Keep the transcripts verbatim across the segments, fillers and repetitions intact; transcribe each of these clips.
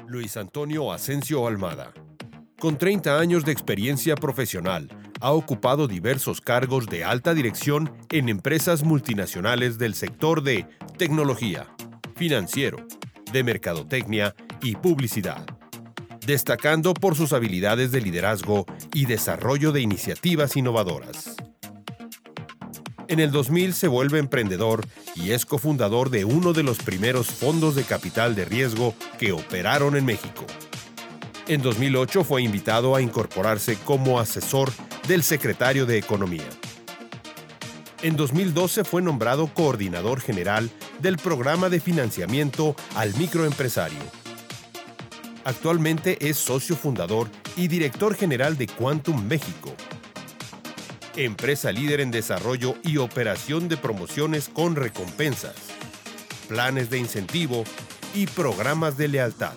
Luis Antonio Asensio Almada. Con treinta años de experiencia profesional, ha ocupado diversos cargos de alta dirección en empresas multinacionales del sector de tecnología, financiero, de mercadotecnia y publicidad, destacando por sus habilidades de liderazgo y desarrollo de iniciativas innovadoras. En el dos mil se vuelve emprendedor y es cofundador de uno de los primeros fondos de capital de riesgo que operaron en México. En dos mil ocho fue invitado a incorporarse como asesor del secretario de Economía. En dos mil doce fue nombrado coordinador general del programa de financiamiento al microempresario. Actualmente es socio fundador y director general de Quantum México, empresa líder en desarrollo y operación de promociones con recompensas, planes de incentivo y programas de lealtad.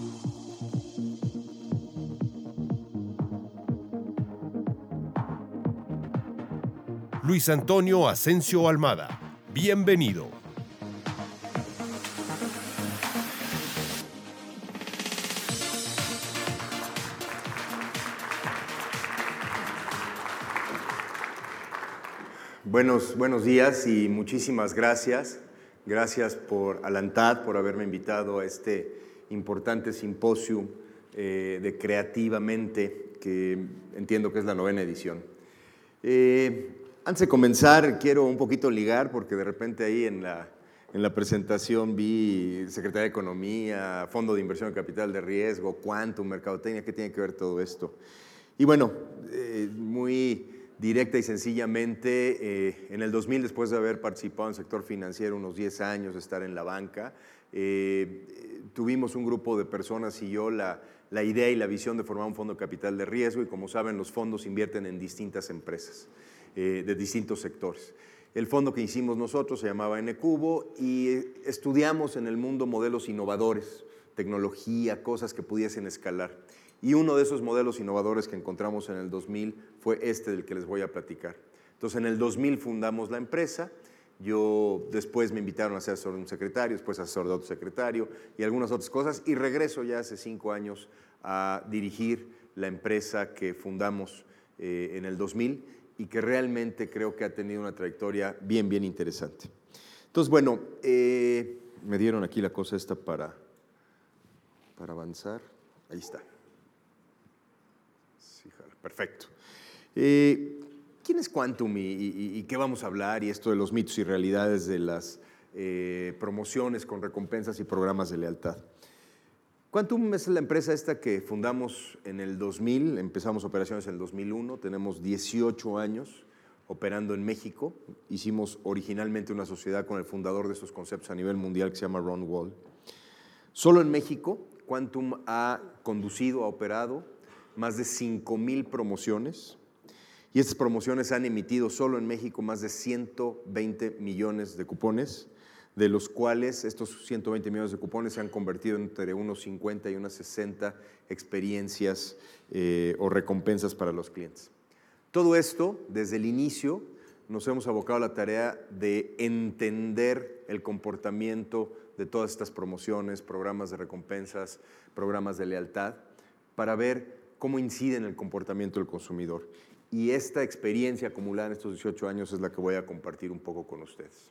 Luis Antonio Asensio Almada, bienvenido. Buenos, buenos días y muchísimas gracias. Gracias por a la ANTAD, por haberme invitado a este importante simposio eh, de Creativamente, que entiendo que es la novena edición. Eh, antes de comenzar, quiero un poquito ligar, porque de repente ahí en la, en la presentación vi Secretaría de Economía, Fondo de Inversión de Capital de Riesgo, Quantum, Mercadotecnia. ¿Qué tiene que ver todo esto? Y bueno, eh, muy directa y sencillamente, eh, en el dos mil, después de haber participado en el sector financiero unos diez años, de estar en la banca, eh, tuvimos un grupo de personas y yo la, la idea y la visión de formar un fondo de capital de riesgo, y como saben, los fondos invierten en distintas empresas eh, de distintos sectores. El fondo que hicimos nosotros se llamaba N-Cubo y estudiamos en el mundo modelos innovadores, tecnología, cosas que pudiesen escalar. Y uno de esos modelos innovadores que encontramos en el dos mil fue este del que les voy a platicar. Entonces, en el dos mil fundamos la empresa. Yo después me invitaron a ser asesor de un secretario, después asesor de otro secretario y algunas otras cosas. Y regreso ya hace cinco años a dirigir la empresa que fundamos eh, en el dos mil y que realmente creo que ha tenido una trayectoria bien, bien interesante. Entonces, bueno, eh, me dieron aquí la cosa esta para, para avanzar. Ahí está. Perfecto. Eh, ¿Quién es Quantum y, y, y qué vamos a hablar? Y esto de los mitos y realidades de las eh, promociones con recompensas y programas de lealtad. Quantum es la empresa esta que fundamos en el dos mil, empezamos operaciones en el dos mil uno, tenemos dieciocho años operando en México. Hicimos originalmente una sociedad con el fundador de estos conceptos a nivel mundial que se llama Ron Wall. Solo en México, Quantum ha conducido, ha operado más de cinco mil promociones, y estas promociones han emitido solo en México más de ciento veinte millones de cupones, de los cuales estos ciento veinte millones de cupones se han convertido en entre unos cincuenta y unas sesenta experiencias eh, o recompensas para los clientes. Todo esto, desde el inicio, nos hemos abocado a la tarea de entender el comportamiento de todas estas promociones, programas de recompensas, programas de lealtad, para ver cómo incide en el comportamiento del consumidor. Y esta experiencia acumulada en estos dieciocho años es la que voy a compartir un poco con ustedes.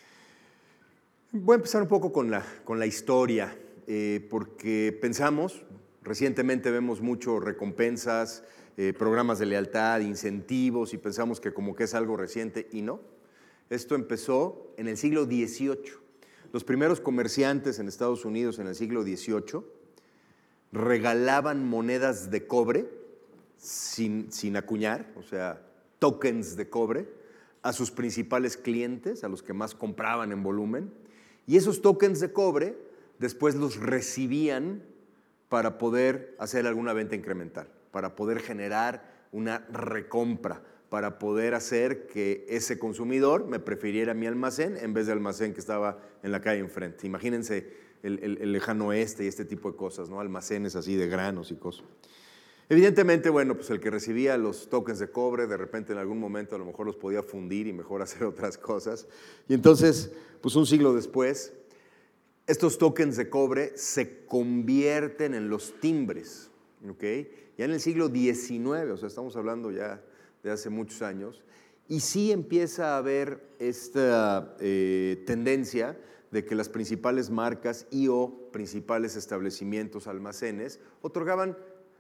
Voy a empezar un poco con la, con la historia, eh, porque pensamos, recientemente vemos mucho recompensas, eh, programas de lealtad, incentivos, y pensamos que como que es algo reciente, y no. Esto empezó en el siglo dieciocho. Los primeros comerciantes en Estados Unidos en el siglo dieciocho regalaban monedas de cobre sin, sin acuñar, o sea, tokens de cobre, a sus principales clientes, a los que más compraban en volumen, y esos tokens de cobre después los recibían para poder hacer alguna venta incremental, para poder generar una recompra, para poder hacer que ese consumidor me prefiriera mi almacén en vez del almacén que estaba en la calle enfrente. Imagínense El, el, el lejano oeste y este tipo de cosas, ¿no? Almacenes así de granos y cosas. Evidentemente, bueno, pues el que recibía los tokens de cobre, de repente en algún momento a lo mejor los podía fundir y mejor hacer otras cosas. Y entonces, pues un siglo después, estos tokens de cobre se convierten en los timbres, ¿ok? Ya en el siglo diecinueve, o sea, estamos hablando ya de hace muchos años, y sí empieza a haber esta eh, tendencia de que las principales marcas y o principales establecimientos, almacenes, otorgaban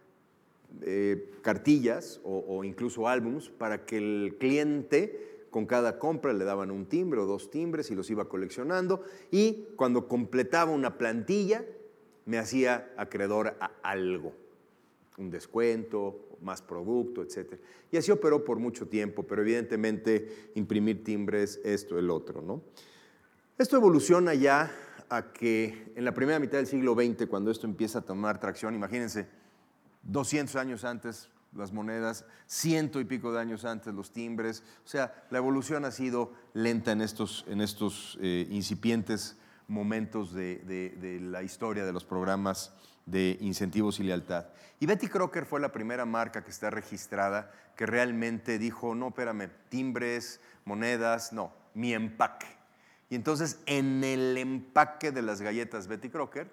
eh, cartillas o, o incluso álbums para que el cliente, con cada compra le daban un timbre o dos timbres y los iba coleccionando, y cuando completaba una plantilla me hacía acreedor a algo, un descuento, más producto, etcétera. Y así operó por mucho tiempo, pero evidentemente imprimir timbres, esto, el otro, ¿no? Esto evoluciona ya a que en la primera mitad del siglo veinte, cuando esto empieza a tomar tracción, imagínense, doscientos años antes las monedas, ciento y pico de años antes los timbres, o sea, la evolución ha sido lenta en estos, en estos eh, incipientes momentos de, de, de la historia de los programas de incentivos y lealtad. Y Betty Crocker fue la primera marca que está registrada que realmente dijo, no, espérame, timbres, monedas, no, mi empaque. Y entonces en el empaque de las galletas Betty Crocker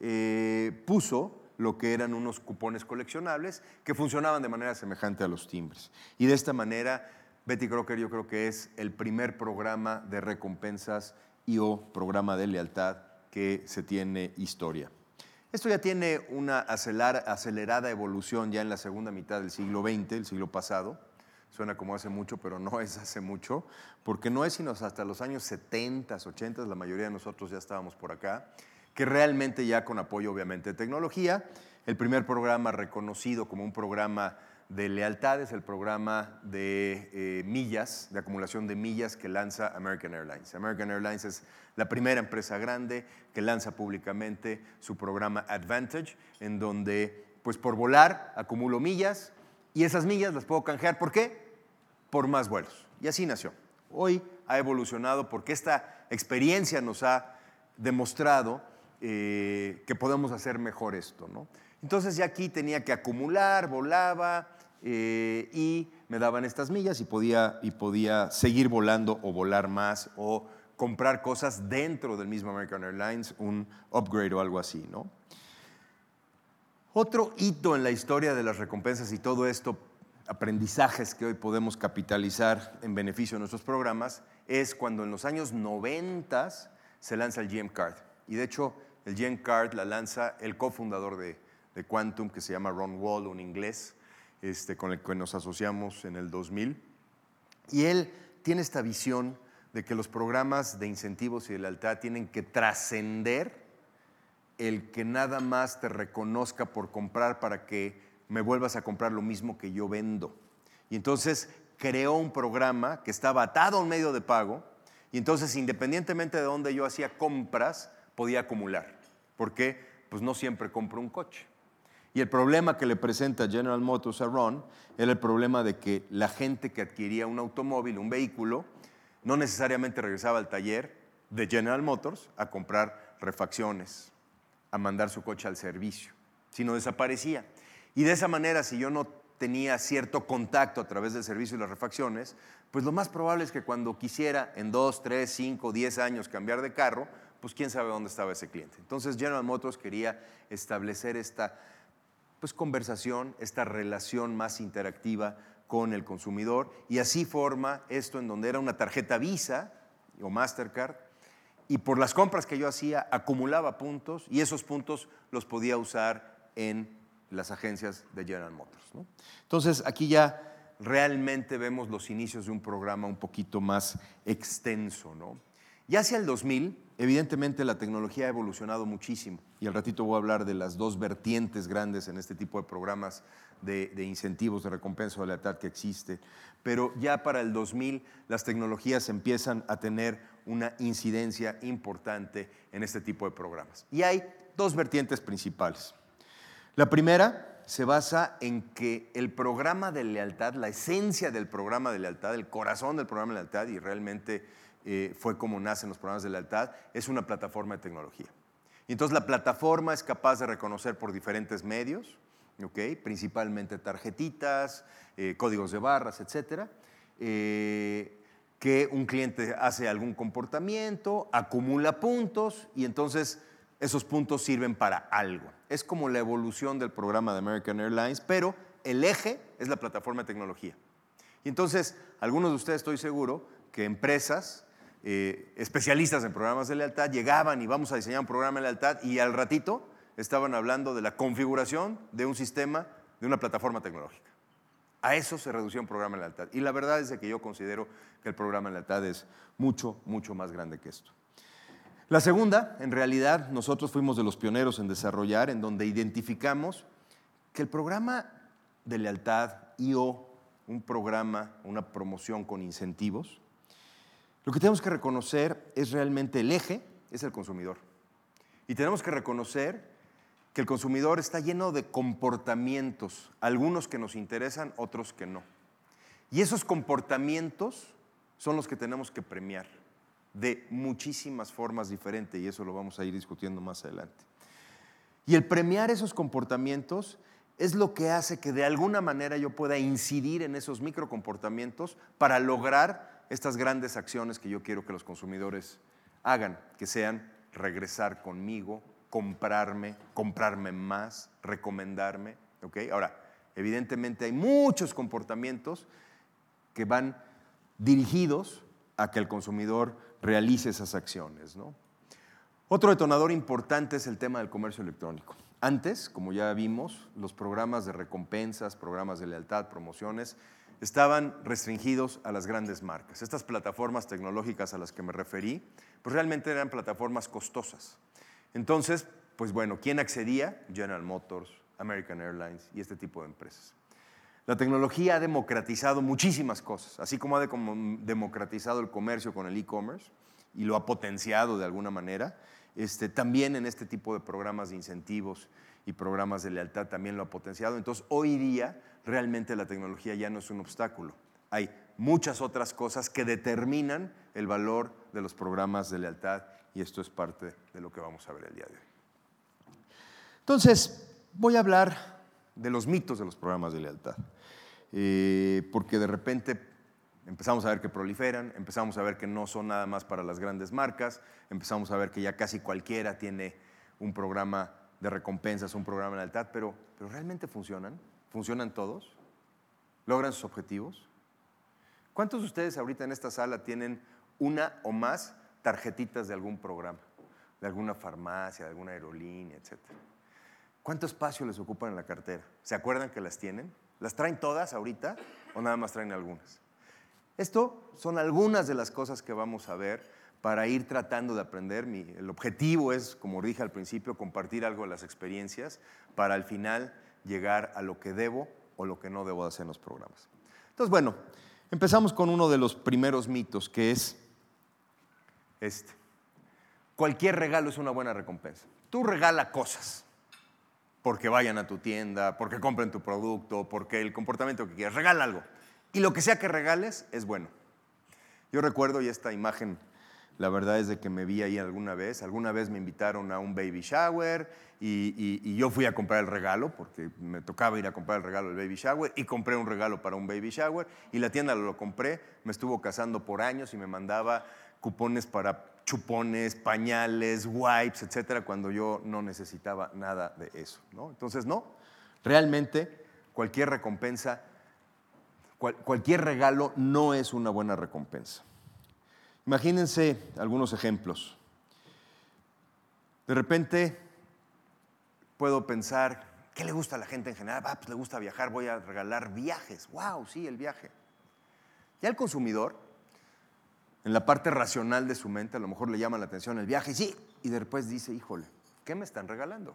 eh, puso lo que eran unos cupones coleccionables que funcionaban de manera semejante a los timbres. Y de esta manera Betty Crocker yo creo que es el primer programa de recompensas y o programa de lealtad que se tiene historia. Esto ya tiene una acelerada evolución ya en la segunda mitad del siglo veinte, el siglo pasado. Suena como hace mucho, pero no es hace mucho, porque no es sino hasta los años setenta, ochenta, la mayoría de nosotros ya estábamos por acá, que realmente ya con apoyo obviamente de tecnología, el primer programa reconocido como un programa de lealtad es el programa de eh, millas, de acumulación de millas que lanza American Airlines. American Airlines es la primera empresa grande que lanza públicamente su programa Advantage, en donde pues por volar acumulo millas y esas millas las puedo canjear. ¿Por qué? Por más vuelos. Y así nació. Hoy ha evolucionado porque esta experiencia nos ha demostrado eh, que podemos hacer mejor esto, ¿no? Entonces ya aquí tenía que acumular, volaba eh, y me daban estas millas y podía, y podía seguir volando o volar más o comprar cosas dentro del mismo American Airlines, un upgrade o algo así, ¿no? Otro hito en la historia de las recompensas y todo esto, aprendizajes que hoy podemos capitalizar en beneficio de nuestros programas, es cuando en los años noventa se lanza el G M Card. Y de hecho, el G M Card la lanza el cofundador de, de Quantum, que se llama Ron Wall, un inglés, este, con el que nos asociamos en el dos mil. Y él tiene esta visión de que los programas de incentivos y de lealtad tienen que trascender el que nada más te reconozca por comprar para que me vuelvas a comprar lo mismo que yo vendo. Y entonces creó un programa que estaba atado a un medio de pago y entonces independientemente de dónde yo hacía compras, podía acumular. ¿Por qué? Pues no siempre compro un coche. Y el problema que le presenta General Motors a Ron era el problema de que la gente que adquiría un automóvil, un vehículo, no necesariamente regresaba al taller de General Motors a comprar refacciones, a mandar su coche al servicio, sino desaparecía. Y de esa manera, si yo no tenía cierto contacto a través del servicio y las refacciones, pues lo más probable es que cuando quisiera en dos, tres, cinco, diez años cambiar de carro, pues quién sabe dónde estaba ese cliente. Entonces General Motors quería establecer esta pues, conversación, esta relación más interactiva con el consumidor, y así forma esto en donde era una tarjeta Visa o Mastercard, y por las compras que yo hacía acumulaba puntos y esos puntos los podía usar en las agencias de General Motors, ¿no? Entonces aquí ya realmente vemos los inicios de un programa un poquito más extenso, ¿no? Ya hacia el dos mil, evidentemente la tecnología ha evolucionado muchísimo y al ratito voy a hablar de las dos vertientes grandes en este tipo de programas de, de incentivos, de recompensa o de lealtad que existe. Pero ya para el dos mil las tecnologías empiezan a tener una incidencia importante en este tipo de programas. Y hay dos vertientes principales. La primera se basa en que el programa de lealtad, la esencia del programa de lealtad, el corazón del programa de lealtad, y realmente eh, fue como nacen los programas de lealtad, es una plataforma de tecnología. Y entonces la plataforma es capaz de reconocer por diferentes medios, ¿okay? Principalmente tarjetitas, eh, códigos de barras, etcétera, eh, que un cliente hace algún comportamiento, acumula puntos y entonces esos puntos sirven para algo. Es como la evolución del programa de American Airlines, pero el eje es la plataforma de tecnología. Y entonces, algunos de ustedes estoy seguro que empresas eh, especialistas en programas de lealtad llegaban y vamos a diseñar un programa de lealtad y al ratito estaban hablando de la configuración de un sistema, de una plataforma tecnológica. A eso se reducía un programa de lealtad. Y la verdad es que yo considero que el programa de lealtad es mucho, mucho más grande que esto. La segunda, en realidad, nosotros fuimos de los pioneros en desarrollar, en donde identificamos que el programa de lealtad y o un programa, una promoción con incentivos, lo que tenemos que reconocer es realmente el eje, es el consumidor. Y tenemos que reconocer que el consumidor está lleno de comportamientos, algunos que nos interesan, otros que no. Y esos comportamientos son los que tenemos que premiar de muchísimas formas diferentes, y eso lo vamos a ir discutiendo más adelante. Y el premiar esos comportamientos es lo que hace que de alguna manera yo pueda incidir en esos microcomportamientos para lograr estas grandes acciones que yo quiero que los consumidores hagan, que sean regresar conmigo, comprarme, comprarme más, recomendarme. ¿Okay? Ahora, evidentemente hay muchos comportamientos que van dirigidos a que el consumidor realice esas acciones, ¿no? Otro detonador importante es el tema del comercio electrónico. Antes, como ya vimos, los programas de recompensas, programas de lealtad, promociones, estaban restringidos a las grandes marcas. Estas plataformas tecnológicas a las que me referí, pues realmente eran plataformas costosas. Entonces, pues bueno, ¿quién accedía? General Motors, American Airlines y este tipo de empresas. La tecnología ha democratizado muchísimas cosas, así como ha democratizado el comercio con el e-commerce y lo ha potenciado de alguna manera. Este, también en este tipo de programas de incentivos y programas de lealtad también lo ha potenciado. Entonces, hoy día realmente la tecnología ya no es un obstáculo. Hay muchas otras cosas que determinan el valor de los programas de lealtad y esto es parte de lo que vamos a ver el día de hoy. Entonces, voy a hablar de los mitos de los programas de lealtad, eh, porque de repente empezamos a ver que proliferan, empezamos a ver que no son nada más para las grandes marcas, empezamos a ver que ya casi cualquiera tiene un programa de recompensas, un programa de lealtad, pero, pero ¿realmente funcionan? ¿Funcionan todos? ¿Logran sus objetivos? ¿Cuántos de ustedes ahorita en esta sala tienen una o más tarjetitas de algún programa, de alguna farmacia, de alguna aerolínea, etcétera? ¿Cuánto espacio les ocupan en la cartera? ¿Se acuerdan que las tienen? ¿Las traen todas ahorita o nada más traen algunas? Esto son algunas de las cosas que vamos a ver para ir tratando de aprender. Mi, el objetivo es, como dije al principio, compartir algo de las experiencias para al final llegar a lo que debo o lo que no debo hacer en los programas. Entonces, bueno, empezamos con uno de los primeros mitos, que es este. Cualquier regalo es una buena recompensa. Tú regala cosas porque vayan a tu tienda, porque compren tu producto, porque el comportamiento que quieras. Regala algo. Y lo que sea que regales es bueno. Yo recuerdo, y esta imagen, la verdad es de que me vi ahí alguna vez. Alguna vez me invitaron a un baby shower y, y, y yo fui a comprar el regalo, porque me tocaba ir a comprar el regalo del baby shower, y compré un regalo para un baby shower, y la tienda lo compré, me estuvo casando por años y me mandaba cupones para chupones, pañales, wipes, etcétera, cuando yo no necesitaba nada de eso, ¿no? Entonces, no, realmente cualquier recompensa, cual, cualquier regalo no es una buena recompensa. Imagínense algunos ejemplos. De repente puedo pensar, ¿qué le gusta a la gente en general? Ah, pues le gusta viajar, voy a regalar viajes. ¡Wow! Sí, el viaje. Ya el consumidor, en la parte racional de su mente, a lo mejor le llama la atención el viaje, sí, y después dice, híjole, ¿qué me están regalando?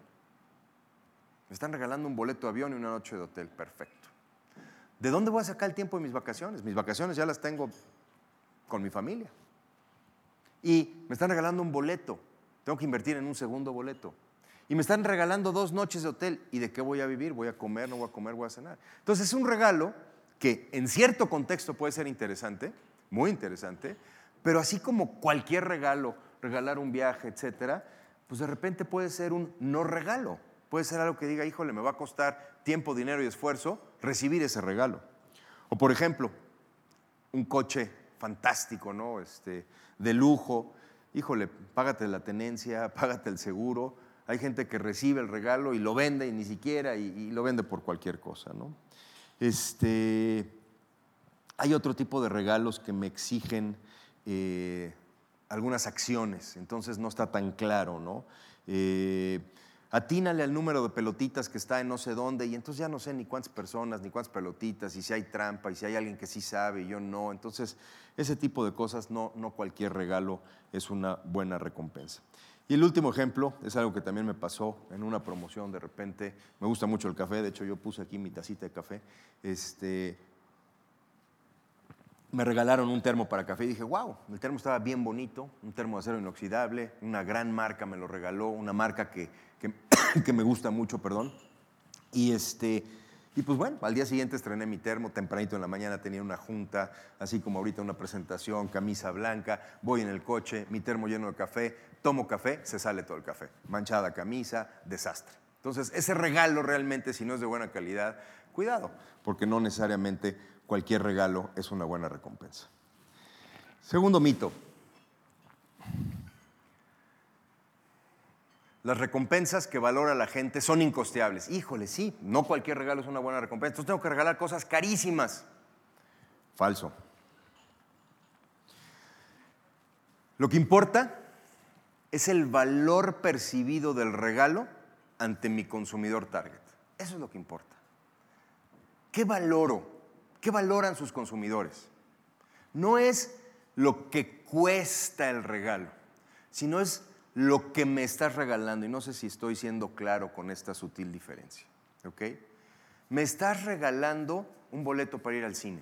Me están regalando un boleto de avión y una noche de hotel, perfecto. ¿De dónde voy a sacar el tiempo de mis vacaciones? Mis vacaciones ya las tengo con mi familia. Y me están regalando un boleto, tengo que invertir en un segundo boleto. Y me están regalando dos noches de hotel, ¿y de qué voy a vivir? ¿Voy a comer, no voy a comer, voy a cenar? Entonces es un regalo que en cierto contexto puede ser interesante, muy interesante, pero así como cualquier regalo, regalar un viaje, etcétera, pues de repente puede ser un no regalo. Puede ser algo que diga, híjole, me va a costar tiempo, dinero y esfuerzo recibir ese regalo. O por ejemplo, un coche fantástico, ¿no? Este, de lujo. Híjole, págate la tenencia, págate el seguro. Hay gente que recibe el regalo y lo vende y ni siquiera, y, y lo vende por cualquier cosa, ¿no? Este, hay otro tipo de regalos que me exigen eh, algunas acciones, entonces no está tan claro, ¿no? Eh, atínale al número de pelotitas que está en no sé dónde, y entonces ya no sé ni cuántas personas, ni cuántas pelotitas, y si hay trampa, y si hay alguien que sí sabe y yo no. Entonces, ese tipo de cosas, no, no cualquier regalo es una buena recompensa. Y el último ejemplo es algo que también me pasó en una promoción. De repente, me gusta mucho el café, de hecho yo puse aquí mi tacita de café. Este, me regalaron un termo para café y dije, wow, el termo estaba bien bonito, un termo de acero inoxidable, una gran marca me lo regaló, una marca que, que, que me gusta mucho, perdón. Y, este, y pues bueno, al día siguiente estrené mi termo, tempranito en la mañana tenía una junta, así como ahorita una presentación, camisa blanca, voy en el coche, mi termo lleno de café, tomo café, se sale todo el café, manchada camisa, desastre. Entonces, ese regalo realmente, si no es de buena calidad, cuidado, porque no necesariamente cualquier regalo es una buena recompensa. Segundo mito. Las recompensas que valora la gente son incosteables. Híjole, sí, no cualquier regalo es una buena recompensa. Entonces tengo que regalar cosas carísimas. Falso. Lo que importa es el valor percibido del regalo ante mi consumidor target. Eso es lo que importa. ¿Qué valoro? ¿Qué valoran sus consumidores? No es lo que cuesta el regalo, sino es lo que me estás regalando. Y no sé si estoy siendo claro con esta sutil diferencia. ¿Ok? Me estás regalando un boleto para ir al cine.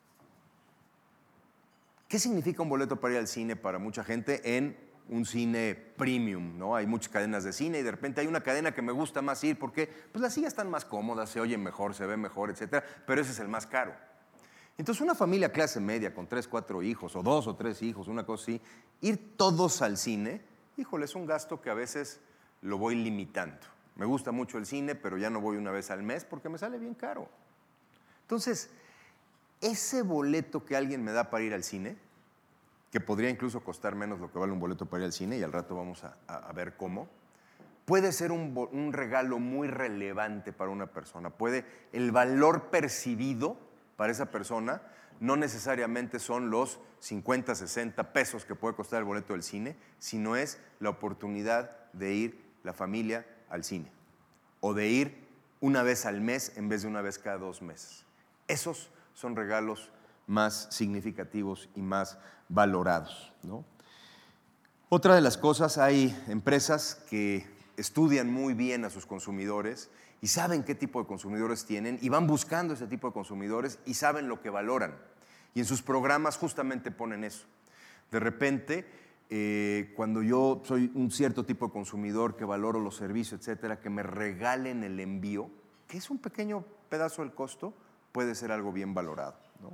¿Qué significa un boleto para ir al cine para mucha gente en un cine premium, ¿no? Hay muchas cadenas de cine y de repente hay una cadena que me gusta más ir porque pues, las sillas están más cómodas, se oyen mejor, se ven mejor, etcétera, pero ese es el más caro. Entonces, una familia clase media con tres, cuatro hijos, o dos o tres hijos, una cosa así, ir todos al cine, híjole, es un gasto que a veces lo voy limitando. Me gusta mucho el cine, pero ya no voy una vez al mes porque me sale bien caro. Entonces, ese boleto que alguien me da para ir al cine, que podría incluso costar menos lo que vale un boleto para ir al cine, y al rato vamos a, a, a ver cómo, puede ser un, un regalo muy relevante para una persona. Puede, el valor percibido para esa persona no necesariamente son los cincuenta, sesenta pesos que puede costar el boleto del cine, sino es la oportunidad de ir la familia al cine o de ir una vez al mes en vez de una vez cada dos meses. Esos son regalos más significativos y más valorados, ¿no? Otra de las cosas, hay empresas que estudian muy bien a sus consumidores y saben qué tipo de consumidores tienen y van buscando ese tipo de consumidores y saben lo que valoran. Y en sus programas justamente ponen eso. De repente, eh, cuando yo soy un cierto tipo de consumidor que valoro los servicios, etcétera, que me regalen el envío, que es un pequeño pedazo del costo, puede ser algo bien valorado, ¿no?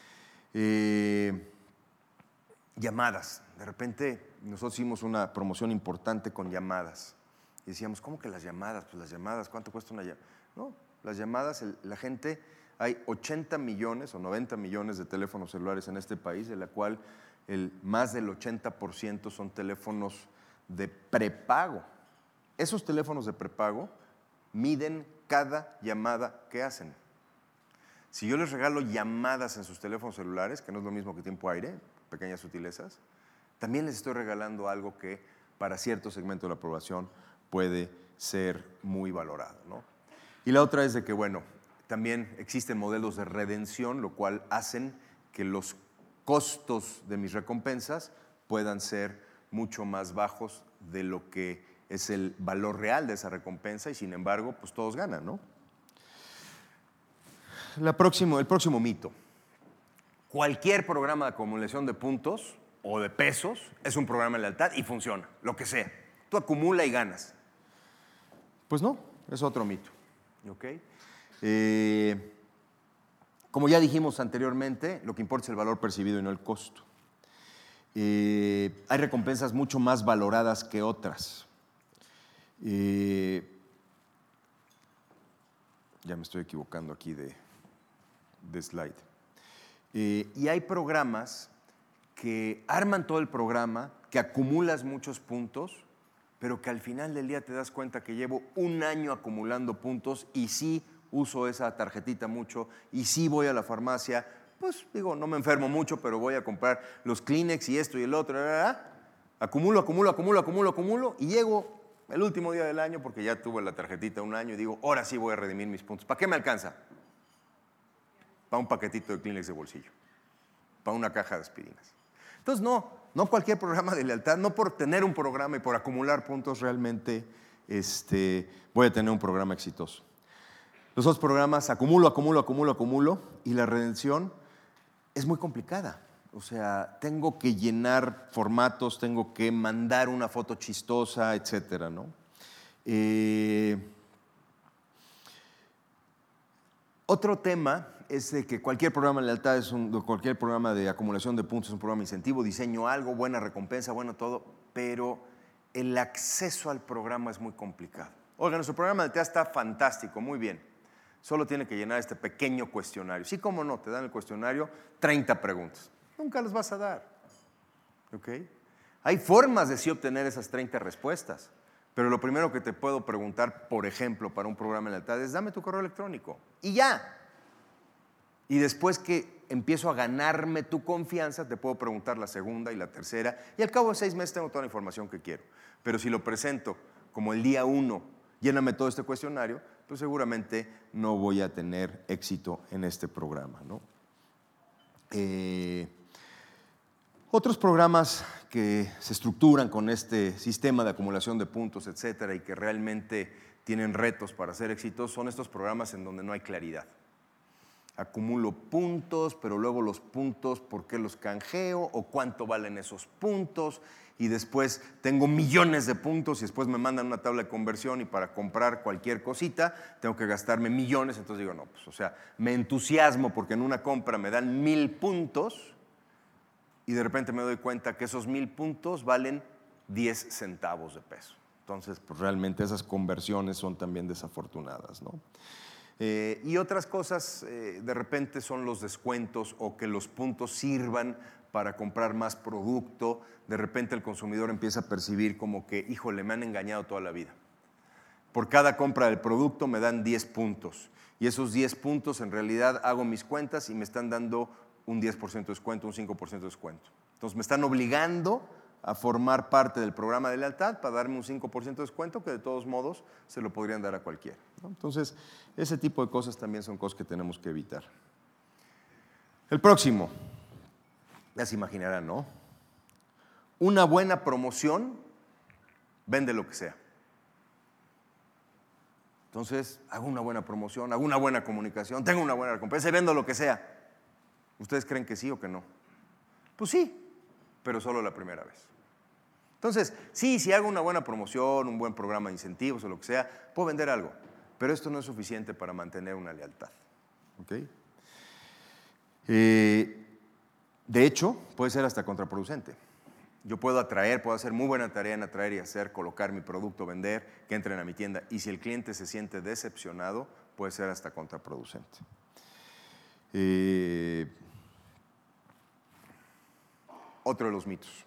Eh, llamadas. De repente, nosotros hicimos una promoción importante con llamadas. Y decíamos, ¿cómo que las llamadas? Pues las llamadas, ¿cuánto cuesta una llamada? No, las llamadas, el, la gente, hay ochenta millones o noventa millones de teléfonos celulares en este país, de la cual el, más del ochenta por ciento son teléfonos de prepago. Esos teléfonos de prepago miden cada llamada que hacen. Si yo les regalo llamadas en sus teléfonos celulares, que no es lo mismo que tiempo aire, pequeñas sutilezas, también les estoy regalando algo que para cierto segmento de la población puede ser muy valorado, ¿no? Y la otra es de que, bueno, también existen modelos de redención, lo cual hacen que los costos de mis recompensas puedan ser mucho más bajos de lo que es el valor real de esa recompensa y, sin embargo, pues todos ganan, ¿no? La próximo, el próximo mito. Cualquier programa de acumulación de puntos o de pesos es un programa de lealtad y funciona, lo que sea. Tú acumula y ganas. Pues no, es otro mito. ¿Okay? Eh, como ya dijimos anteriormente, lo que importa es el valor percibido y no el costo. Eh, hay recompensas mucho más valoradas que otras. Eh, ya me estoy equivocando aquí de, de slide. Eh, y hay programas que arman todo el programa, que acumulas muchos puntos, pero que al final del día te das cuenta que llevo un año acumulando puntos y sí uso esa tarjetita mucho y sí voy a la farmacia, pues digo, no me enfermo mucho, pero voy a comprar los Kleenex y esto y el otro, ¿verdad? Acumulo, acumulo, acumulo, acumulo, acumulo y llego el último día del año porque ya tuve la tarjetita un año y digo, ahora sí voy a redimir mis puntos. ¿Para qué me alcanza? Para un paquetito de Kleenex de bolsillo, para una caja de aspirinas. Entonces, no, no cualquier programa de lealtad, no por tener un programa y por acumular puntos realmente este, voy a tener un programa exitoso. Los otros programas acumulo, acumulo, acumulo, acumulo y la redención es muy complicada. O sea, tengo que llenar formatos, tengo que mandar una foto chistosa, etcétera, ¿no? Eh, otro tema es de que cualquier programa de lealtad, es un, cualquier programa de acumulación de puntos es un programa de incentivo, diseño algo, buena recompensa, bueno todo, pero el acceso al programa es muy complicado. Oiga, nuestro programa de lealtad está fantástico, muy bien. Solo tiene que llenar este pequeño cuestionario. Sí, cómo no, te dan el cuestionario, treinta preguntas. Nunca las vas a dar. ¿Ok? Hay formas de sí obtener esas treinta respuestas, pero lo primero que te puedo preguntar, por ejemplo, para un programa de lealtad es dame tu correo electrónico. Y ya. Y después que empiezo a ganarme tu confianza, te puedo preguntar la segunda y la tercera, y al cabo de seis meses tengo toda la información que quiero. Pero si lo presento como el día uno, lléname todo este cuestionario, pues seguramente no voy a tener éxito en este programa, ¿no? Eh, otros programas que se estructuran con este sistema de acumulación de puntos, etcétera, y que realmente tienen retos para ser exitosos, son estos programas en donde no hay claridad. Acumulo puntos, pero luego los puntos, ¿por qué los canjeo? ¿O cuánto valen esos puntos? Y después tengo millones de puntos y después me mandan una tabla de conversión y para comprar cualquier cosita tengo que gastarme millones. Entonces digo, no, pues o sea, me entusiasmo porque en una compra me dan mil puntos y de repente me doy cuenta que esos mil puntos valen diez centavos de peso. Entonces, pues realmente esas conversiones son también desafortunadas, ¿no? Eh, y otras cosas, eh, de repente son los descuentos o que los puntos sirvan para comprar más producto. De repente el consumidor empieza a percibir como que, híjole, me han engañado toda la vida. Por cada compra del producto me dan diez puntos. Y esos diez puntos en realidad hago mis cuentas y me están dando un diez por ciento de descuento, un cinco por ciento de descuento. Entonces me están obligando a formar parte del programa de lealtad para darme un cinco por ciento de descuento que de todos modos se lo podrían dar a cualquiera, ¿no? Entonces, ese tipo de cosas también son cosas que tenemos que evitar. El próximo, ya se imaginarán, ¿no? Una buena promoción vende lo que sea. Entonces, hago una buena promoción, hago una buena comunicación, tengo una buena recompensa y vendo lo que sea. ¿Ustedes creen que sí o que no? Pues sí, pero solo la primera vez. Entonces, sí, si hago una buena promoción, un buen programa de incentivos o lo que sea, puedo vender algo, pero esto no es suficiente para mantener una lealtad. ¿Okay? Eh, de hecho, puede ser hasta contraproducente. Yo puedo atraer, puedo hacer muy buena tarea en atraer y hacer, colocar mi producto, vender, que entren a mi tienda, y si el cliente se siente decepcionado, puede ser hasta contraproducente. Eh, otro de los mitos.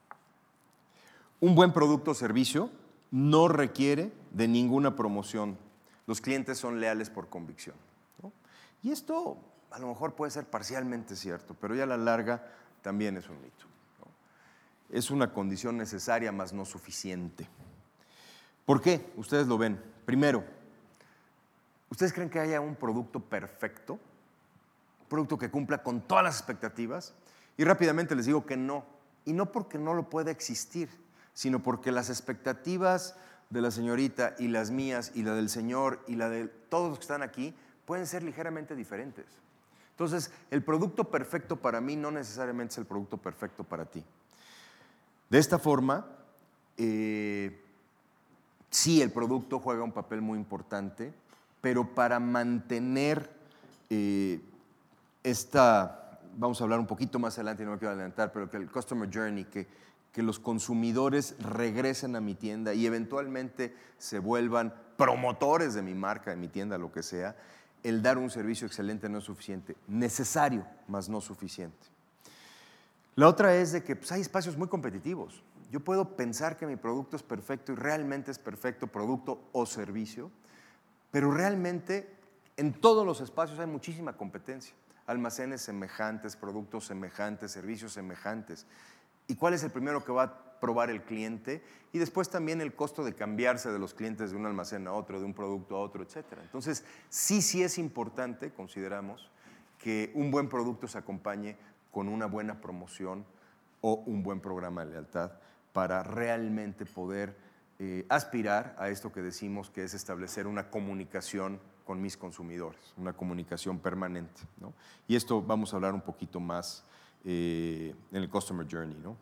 Un buen producto o servicio no requiere de ninguna promoción. Los clientes son leales por convicción, ¿no? Y esto a lo mejor puede ser parcialmente cierto, pero ya a la larga también es un mito, ¿no? Es una condición necesaria, mas no suficiente. ¿Por qué? Ustedes lo ven. Primero, ¿ustedes creen que haya un producto perfecto? Un producto que cumpla con todas las expectativas. Y rápidamente les digo que no. Y no porque no lo pueda existir, sino porque las expectativas de la señorita y las mías y la del señor y la de todos los que están aquí pueden ser ligeramente diferentes. Entonces, el producto perfecto para mí no necesariamente es el producto perfecto para ti. De esta forma, eh, sí, el producto juega un papel muy importante, pero para mantener eh, esta, vamos a hablar un poquito más adelante y no me quiero adelantar, pero que el customer journey, que, que los consumidores regresen a mi tienda y eventualmente se vuelvan promotores de mi marca, de mi tienda, lo que sea, el dar un servicio excelente no es suficiente, necesario, mas no suficiente. La otra es de que pues, hay espacios muy competitivos. Yo puedo pensar que mi producto es perfecto y realmente es perfecto, producto o servicio, pero realmente en todos los espacios hay muchísima competencia. Almacenes semejantes, productos semejantes, servicios semejantes. ¿Y cuál es el primero que va a probar el cliente? Y después también el costo de cambiarse de los clientes de un almacén a otro, de un producto a otro, etcétera. Entonces, sí, sí es importante, consideramos, que un buen producto se acompañe con una buena promoción o un buen programa de lealtad para realmente poder eh, aspirar a esto que decimos que es establecer una comunicación con mis consumidores, una comunicación permanente, ¿no? Y esto vamos a hablar un poquito más eh, en el Customer Journey, ¿no?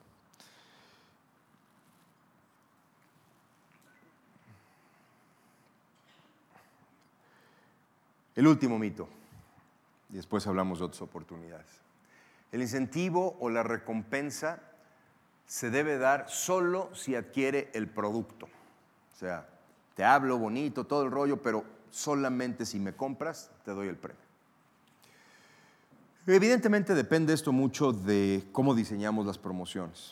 El último mito, y después hablamos de otras oportunidades. El incentivo o la recompensa se debe dar solo si adquiere el producto. O sea, te hablo bonito, todo el rollo, pero solamente si me compras, te doy el premio. Evidentemente depende esto mucho de cómo diseñamos las promociones.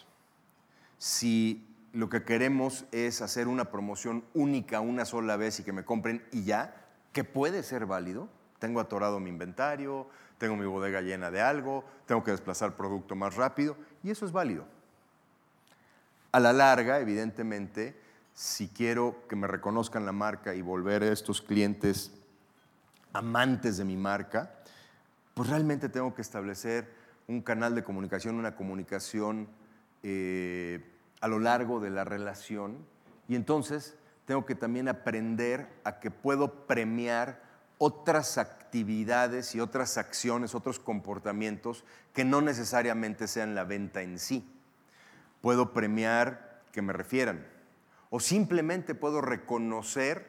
Si lo que queremos es hacer una promoción única una sola vez y que me compren y ya, que puede ser válido. Tengo atorado mi inventario, tengo mi bodega llena de algo, tengo que desplazar producto más rápido y eso es válido. A la larga, evidentemente, si quiero que me reconozcan la marca y volver a estos clientes amantes de mi marca, pues realmente tengo que establecer un canal de comunicación, una comunicación eh, a lo largo de la relación y entonces tengo que también aprender a que puedo premiar otras actividades y otras acciones, otros comportamientos que no necesariamente sean la venta en sí. Puedo premiar que me refieran o simplemente puedo reconocer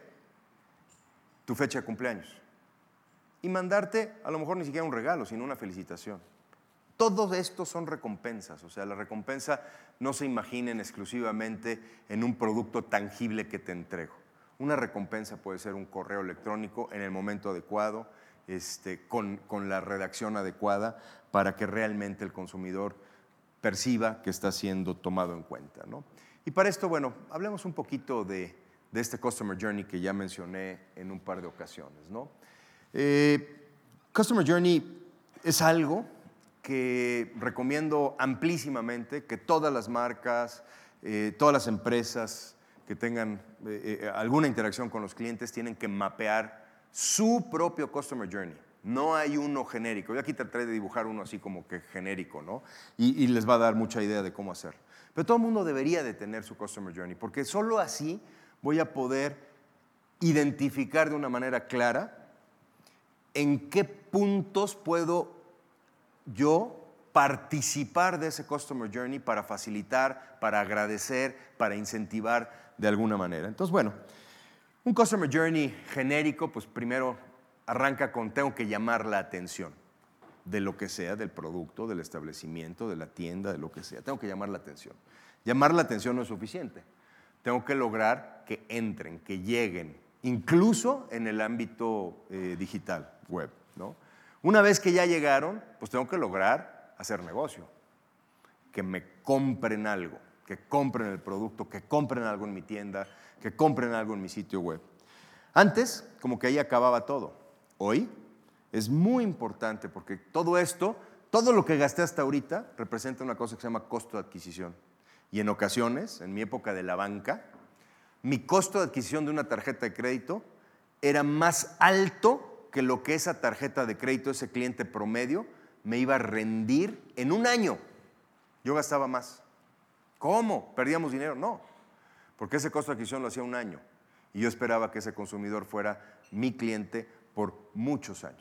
tu fecha de cumpleaños y mandarte a lo mejor ni siquiera un regalo, sino una felicitación. Todos estos son recompensas, o sea, la recompensa no se imaginen exclusivamente en un producto tangible que te entrego. Una recompensa puede ser un correo electrónico en el momento adecuado, este, con, con la redacción adecuada para que realmente el consumidor perciba que está siendo tomado en cuenta, ¿no? Y para esto, bueno, hablemos un poquito de, de este Customer Journey que ya mencioné en un par de ocasiones, ¿no? Eh, Customer Journey es algo que recomiendo amplísimamente que todas las marcas, eh, todas las empresas que tengan eh, eh, alguna interacción con los clientes tienen que mapear su propio Customer Journey. No hay uno genérico. Yo aquí traté de dibujar uno así como que genérico, ¿no? Y, y les va a dar mucha idea de cómo hacerlo. Pero todo el mundo debería de tener su Customer Journey, porque solo así voy a poder identificar de una manera clara en qué puntos puedo yo participar de ese Customer Journey para facilitar, para agradecer, para incentivar de alguna manera. Entonces, bueno, un Customer Journey genérico, pues primero arranca con tengo que llamar la atención de lo que sea, del producto, del establecimiento, de la tienda, de lo que sea. Tengo que llamar la atención. Llamar la atención no es suficiente. Tengo que lograr que entren, que lleguen, incluso en el ámbito eh, digital, web, ¿no? Una vez que ya llegaron, pues tengo que lograr hacer negocio, que me compren algo, que compren el producto, que compren algo en mi tienda, que compren algo en mi sitio web. Antes, como que ahí acababa todo. Hoy es muy importante porque todo esto, todo lo que gasté hasta ahorita, representa una cosa que se llama costo de adquisición. Y en ocasiones, en mi época de la banca, mi costo de adquisición de una tarjeta de crédito era más alto que lo que esa tarjeta de crédito, ese cliente promedio, me iba a rendir en un año. Yo gastaba más. ¿Cómo? ¿Perdíamos dinero? No, porque ese costo de adquisición lo hacía un año y yo esperaba que ese consumidor fuera mi cliente por muchos años.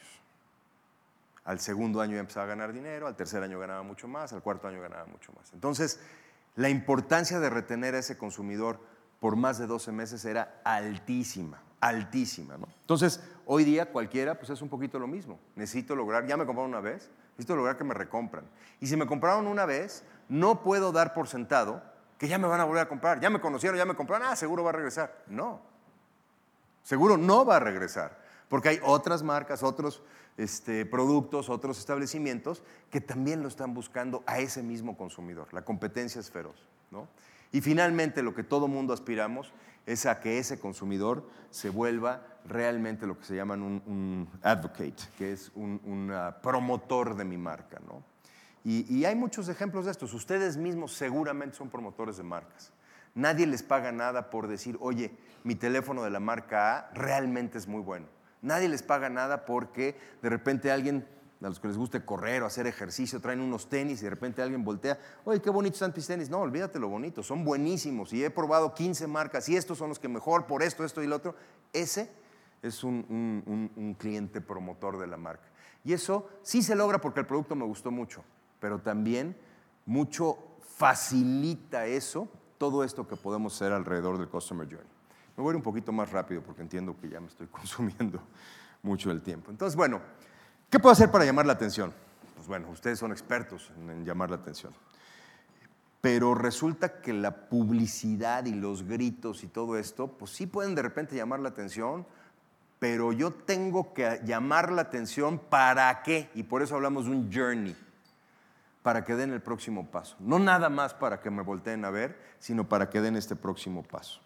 Al segundo año ya empezaba a ganar dinero, al tercer año ganaba mucho más, al cuarto año ganaba mucho más. Entonces, la importancia de retener a ese consumidor por más de doce meses era altísima, altísima, ¿no? Entonces, hoy día cualquiera pues es un poquito lo mismo. Necesito lograr, ya me compraron una vez, necesito lograr que me recompran. Y si me compraron una vez, no puedo dar por sentado que ya me van a volver a comprar. Ya me conocieron, ya me compraron, ah, seguro va a regresar. No, seguro no va a regresar. Porque hay otras marcas, otros este, productos, otros establecimientos que también lo están buscando a ese mismo consumidor. La competencia es feroz, ¿no? Y finalmente lo que todo mundo aspiramos es a que ese consumidor se vuelva realmente lo que se llama un, un advocate, que es un, un uh, promotor de mi marca, ¿no? Y, y hay muchos ejemplos de estos. Ustedes mismos seguramente son promotores de marcas. Nadie les paga nada por decir, oye, mi teléfono de la marca A realmente es muy bueno. Nadie les paga nada porque de repente alguien, a los que les guste correr o hacer ejercicio, traen unos tenis y de repente alguien voltea, oye, qué bonitos están tus tenis. No, olvídate lo bonito, son buenísimos y he probado quince marcas y estos son los que mejor por esto, esto y lo otro. Ese es un, un, un, un cliente promotor de la marca. Y eso sí se logra porque el producto me gustó mucho, pero también mucho facilita eso, todo esto que podemos hacer alrededor del Customer Journey. Me voy a ir un poquito más rápido porque entiendo que ya me estoy consumiendo mucho el tiempo. Entonces, bueno, ¿qué puedo hacer para llamar la atención? Pues bueno, ustedes son expertos en, en llamar la atención. Pero resulta que la publicidad y los gritos y todo esto, pues sí pueden de repente llamar la atención, pero yo tengo que llamar la atención ¿para qué? Y por eso hablamos de un journey, para que den el próximo paso. No nada más para que me volteen a ver, sino para que den este próximo paso.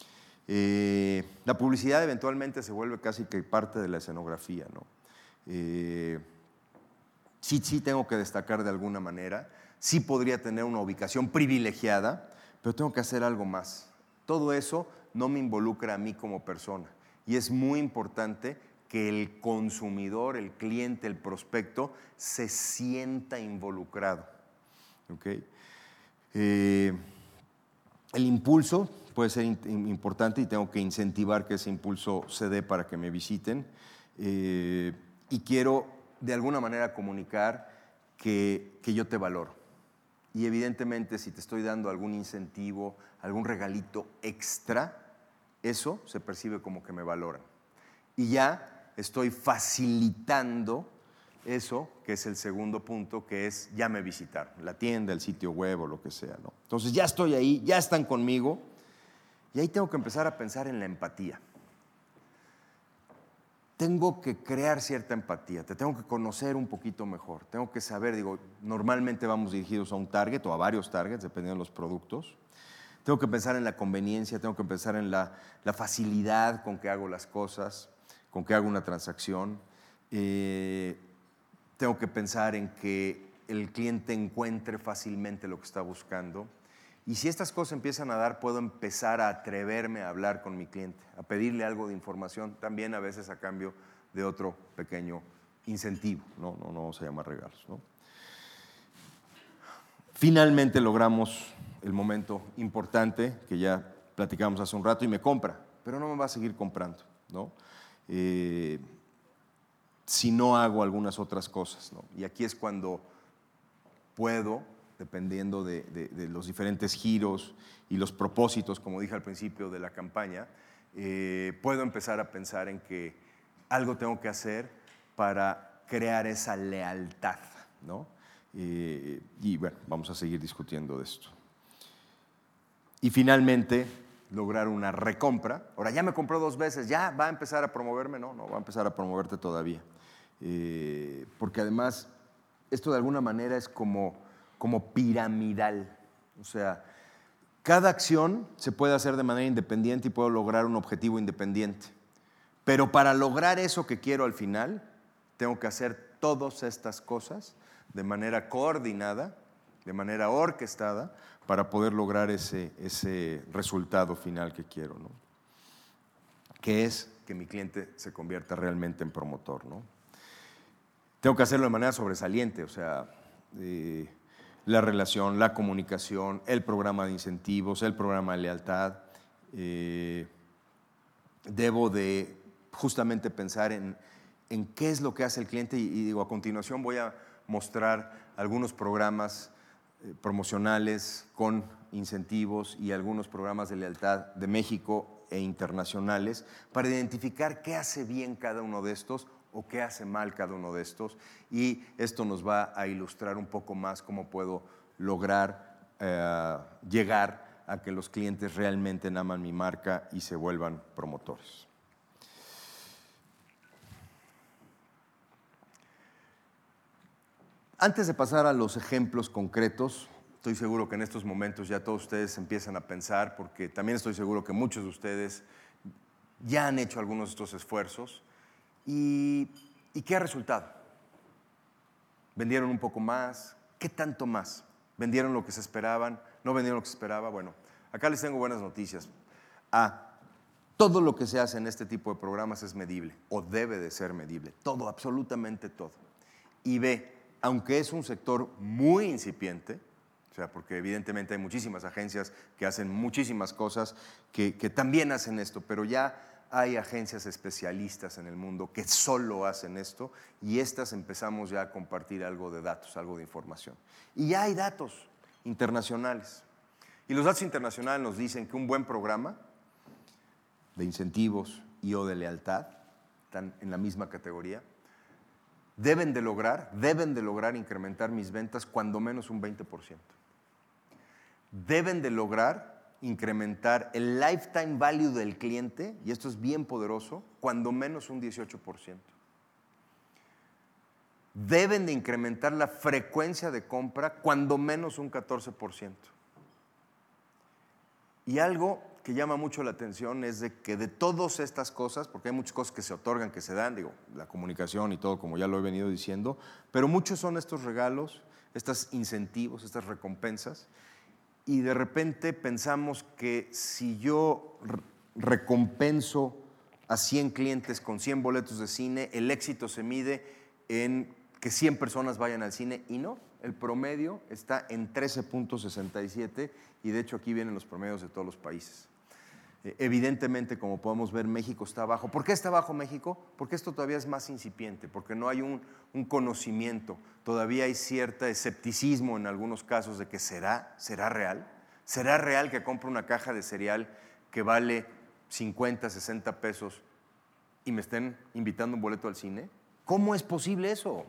Eh, la publicidad eventualmente se vuelve casi que parte de la escenografía, ¿no? Eh, sí, sí tengo que destacar de alguna manera, sí podría tener una ubicación privilegiada, pero tengo que hacer algo más. Todo eso no me involucra a mí como persona y es muy importante que el consumidor, el cliente, el prospecto se sienta involucrado. ¿Okay? Eh, el impulso puede ser importante y tengo que incentivar que ese impulso se dé para que me visiten. Eh, y quiero de alguna manera comunicar que, que yo te valoro. Y evidentemente si te estoy dando algún incentivo, algún regalito extra, eso se percibe como que me valoran. Y ya estoy facilitando eso, que es el segundo punto, que es ya me visitaron, la tienda, el sitio web o lo que sea, ¿no? Entonces ya estoy ahí, ya están conmigo. Y ahí tengo que empezar a pensar en la empatía. Tengo que crear cierta empatía, te tengo que conocer un poquito mejor, tengo que saber, digo, normalmente vamos dirigidos a un target o a varios targets, dependiendo de los productos. Tengo que pensar en la conveniencia, tengo que pensar en la, la facilidad con que hago las cosas, con que hago una transacción. Eh, tengo que pensar en que el cliente encuentre fácilmente lo que está buscando. Y si estas cosas empiezan a dar, puedo empezar a atreverme a hablar con mi cliente, a pedirle algo de información, también a veces a cambio de otro pequeño incentivo, no, no, no vamos a llamar regalos, ¿no? Finalmente logramos el momento importante que ya platicamos hace un rato y me compra, pero no me va a seguir comprando, ¿no? Eh, si no hago algunas otras cosas, ¿no? Y aquí es cuando puedo, dependiendo de, de, de los diferentes giros y los propósitos, como dije al principio de la campaña, eh, puedo empezar a pensar en que algo tengo que hacer para crear esa lealtad, ¿no? Eh, y bueno, vamos a seguir discutiendo de esto. Y finalmente, lograr una recompra. Ahora, ya me compró dos veces, ¿ya va a empezar a promoverme? No, no va a empezar a promoverte todavía. Eh, porque además, esto de alguna manera es como... como piramidal. O sea, cada acción se puede hacer de manera independiente y puedo lograr un objetivo independiente. Pero para lograr eso que quiero al final, tengo que hacer todas estas cosas de manera coordinada, de manera orquestada, para poder lograr ese, ese resultado final que quiero, ¿no? Que es que mi cliente se convierta realmente en promotor, ¿no? Tengo que hacerlo de manera sobresaliente, o sea... Eh, la relación, la comunicación, el programa de incentivos, el programa de lealtad. Eh, debo de justamente pensar en, en qué es lo que hace el cliente y, y digo, a continuación voy a mostrar algunos programas eh, promocionales con incentivos y algunos programas de lealtad de México e internacionales para identificar qué hace bien cada uno de estos o qué hace mal cada uno de estos, y esto nos va a ilustrar un poco más cómo puedo lograr eh, llegar a que los clientes realmente aman mi marca y se vuelvan promotores. Antes de pasar a los ejemplos concretos, estoy seguro que en estos momentos ya todos ustedes empiezan a pensar, porque también estoy seguro que muchos de ustedes ya han hecho algunos de estos esfuerzos. ¿Y, ¿y qué ha resultado? ¿Vendieron un poco más? ¿Qué tanto más? ¿Vendieron lo que se esperaban? ¿No vendieron lo que se esperaba? Bueno, acá les tengo buenas noticias. A, todo lo que se hace en este tipo de programas es medible, o debe de ser medible. Todo, absolutamente todo. Y B, aunque es un sector muy incipiente, o sea, porque evidentemente hay muchísimas agencias que hacen muchísimas cosas que, que también hacen esto, pero ya hay agencias especialistas en el mundo que solo hacen esto y estas empezamos ya a compartir algo de datos, algo de información. Y ya hay datos internacionales. Y los datos internacionales nos dicen que un buen programa de incentivos y o de lealtad, están en la misma categoría, deben de lograr, deben de lograr incrementar mis ventas cuando menos un veinte por ciento. Deben de lograr incrementar el lifetime value del cliente, y esto es bien poderoso, cuando menos un dieciocho por ciento. Deben de incrementar la frecuencia de compra cuando menos un catorce por ciento. Y algo que llama mucho la atención es de que de todas estas cosas, porque hay muchas cosas que se otorgan, que se dan, digo, la comunicación y todo, como ya lo he venido diciendo, pero muchos son estos regalos, estos incentivos, estas recompensas, y de repente pensamos que si yo recompenso a cien clientes con cien boletos de cine, el éxito se mide en que cien personas vayan al cine, y no, el promedio está en trece punto sesenta y siete, y de hecho aquí vienen los promedios de todos los países. Evidentemente, como podemos ver, México está abajo. ¿Por qué está abajo México? Porque esto todavía es más incipiente, porque no hay un, un conocimiento, todavía hay cierto escepticismo en algunos casos de que será, será real. ¿Será real que compro una caja de cereal que vale cincuenta, sesenta pesos y me estén invitando un boleto al cine? ¿Cómo es posible eso?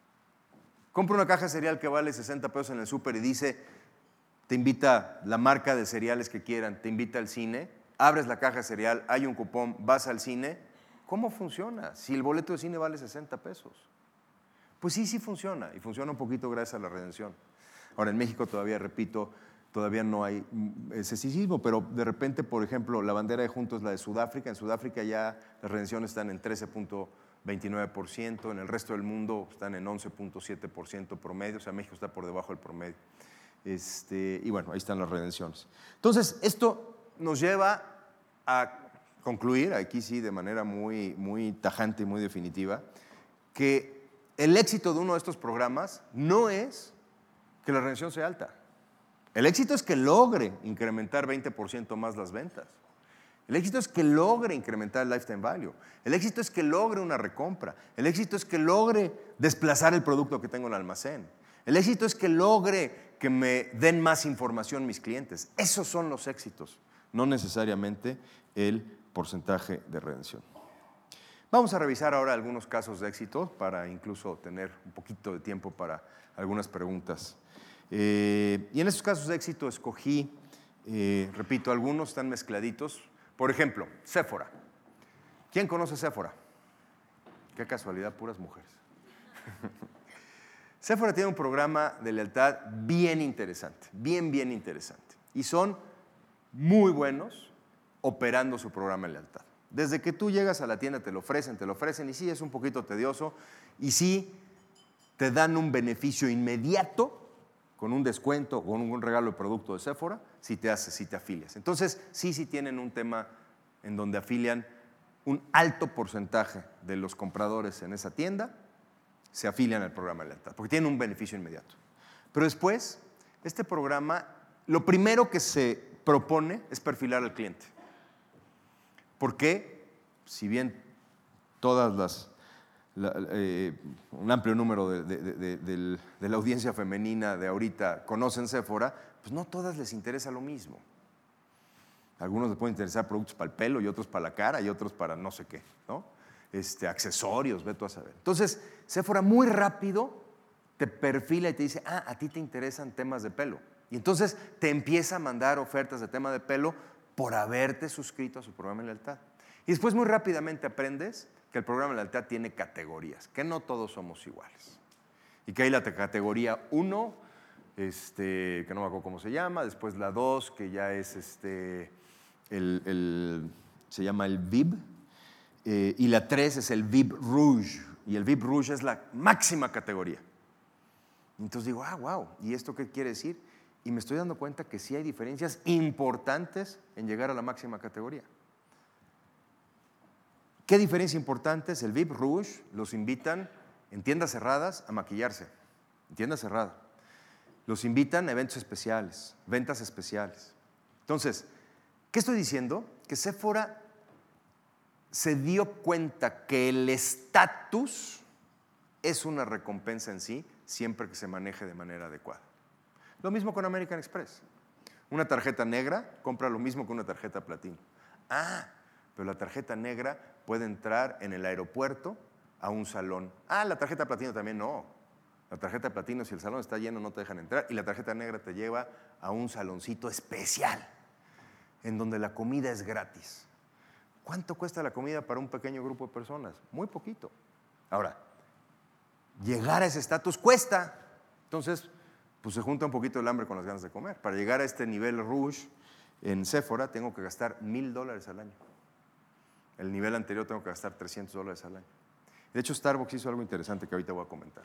Compro una caja de cereal que vale sesenta pesos en el súper y dice, te invita la marca de cereales que quieran, te invita al cine. Abres la caja de cereal, hay un cupón, vas al cine. ¿Cómo funciona? Si el boleto de cine vale sesenta pesos. Pues sí, sí funciona, y funciona un poquito gracias a la redención. Ahora, en México todavía, repito, todavía no hay escepticismo, pero de repente, por ejemplo, la bandera de Juntos es la de Sudáfrica. En Sudáfrica ya las redenciones están en trece punto veintinueve por ciento, en el resto del mundo están en once punto siete por ciento promedio, o sea, México está por debajo del promedio. Este, y bueno, ahí están las redenciones. Entonces, esto nos lleva a concluir, aquí sí de manera muy, muy tajante y muy definitiva, que el éxito de uno de estos programas no es que la redención sea alta. El éxito es que logre incrementar veinte por ciento más las ventas. El éxito es que logre incrementar el lifetime value. El éxito es que logre una recompra. El éxito es que logre desplazar el producto que tengo en el almacén. El éxito es que logre que me den más información mis clientes. Esos son los éxitos, no necesariamente el porcentaje de redención. Vamos a revisar ahora algunos casos de éxito para incluso tener un poquito de tiempo para algunas preguntas. Eh, y en estos casos de éxito escogí, eh, repito, algunos están mezcladitos. Por ejemplo, Sephora. ¿Quién conoce Sephora? Qué casualidad, puras mujeres. Sephora tiene un programa de lealtad bien interesante, bien, bien interesante. Y son muy buenos operando su programa de lealtad. Desde que tú llegas a la tienda te lo ofrecen, te lo ofrecen, y sí, es un poquito tedioso, y sí, te dan un beneficio inmediato con un descuento o con un regalo de producto de Sephora si te haces, si te afilias. Entonces, sí, sí tienen un tema en donde afilian un alto porcentaje de los compradores en esa tienda, se afilian al programa de lealtad, porque tienen un beneficio inmediato. Pero después, este programa, lo primero que se propone es perfilar al cliente. Porque, si bien todas las, la, eh, un amplio número de, de, de, de, de la audiencia femenina de ahorita conocen Sephora, pues no todas les interesa lo mismo. A algunos les pueden interesar productos para el pelo y otros para la cara y otros para no sé qué, ¿no? Este, accesorios, ve tú a saber. Entonces, Sephora muy rápido te perfila y te dice, ah, a ti te interesan temas de pelo. Y entonces te empieza a mandar ofertas de tema de pelo por haberte suscrito a su programa de lealtad. Y después muy rápidamente aprendes que el programa de lealtad tiene categorías, que no todos somos iguales. Y que hay la categoría uno, este, que no me acuerdo cómo se llama, después la dos, que ya es este, el, el, se llama el V I B, eh, y la tres es el V I B Rouge, y el V I B Rouge es la máxima categoría. Entonces digo, ah, wow, ¿y esto qué quiere decir? Y me estoy dando cuenta que sí hay diferencias importantes en llegar a la máxima categoría. ¿Qué diferencia importante es? El V I B Rouge los invitan en tiendas cerradas a maquillarse, en tiendas cerradas. Los invitan a eventos especiales, ventas especiales. Entonces, ¿qué estoy diciendo? Que Sephora se dio cuenta que el estatus es una recompensa en sí, siempre que se maneje de manera adecuada. Lo mismo con American Express. Una tarjeta negra compra lo mismo que una tarjeta platino. Ah, pero la tarjeta negra puede entrar en el aeropuerto a un salón. Ah, la tarjeta platino también no. La tarjeta platino, si el salón está lleno, no te dejan entrar. Y la tarjeta negra te lleva a un saloncito especial, en donde la comida es gratis. ¿Cuánto cuesta la comida para un pequeño grupo de personas? Muy poquito. Ahora, llegar a ese estatus cuesta. Entonces, pues se junta un poquito el hambre con las ganas de comer. Para llegar a este nivel Rouge en Sephora tengo que gastar mil dólares al año. El nivel anterior tengo que gastar trescientos dólares al año. De hecho, Starbucks hizo algo interesante que ahorita voy a comentar.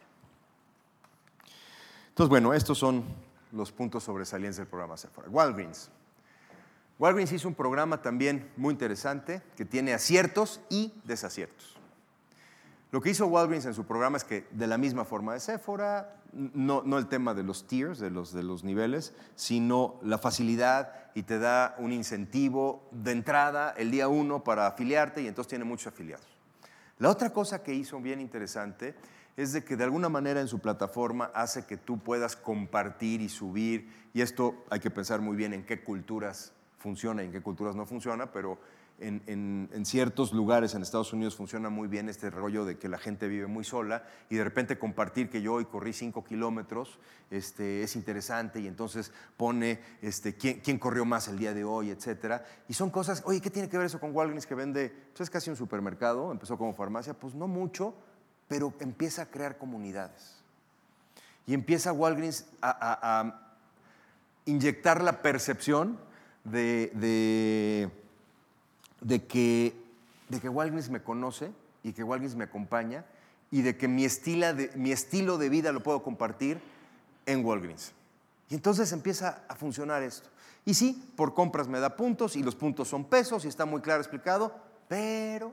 Entonces, bueno, estos son los puntos sobresalientes del programa Sephora. Walgreens. Walgreens hizo un programa también muy interesante que tiene aciertos y desaciertos. Lo que hizo Walgreens en su programa es que, de la misma forma de Sephora, no, no el tema de los tiers, de los, de los niveles, sino la facilidad, y te da un incentivo de entrada el día uno para afiliarte, y entonces tiene muchos afiliados. La otra cosa que hizo bien interesante es de que de alguna manera en su plataforma hace que tú puedas compartir y subir, y esto hay que pensar muy bien en qué culturas funciona y en qué culturas no funciona, pero En, en, en ciertos lugares en Estados Unidos funciona muy bien este rollo de que la gente vive muy sola y de repente compartir que yo hoy corrí cinco kilómetros este, es interesante, y entonces pone este, quién, quién corrió más el día de hoy, etcétera. Y son cosas, oye, ¿qué tiene que ver eso con Walgreens que vende? Pues es casi un supermercado, empezó como farmacia, pues no mucho, pero empieza a crear comunidades. Y empieza Walgreens a, a, a inyectar la percepción de... de De que, de que Walgreens me conoce y que Walgreens me acompaña y de que mi, estilo de, mi estilo de vida lo puedo compartir en Walgreens. Y entonces empieza a funcionar esto. Y sí, por compras me da puntos y los puntos son pesos y está muy claro explicado, pero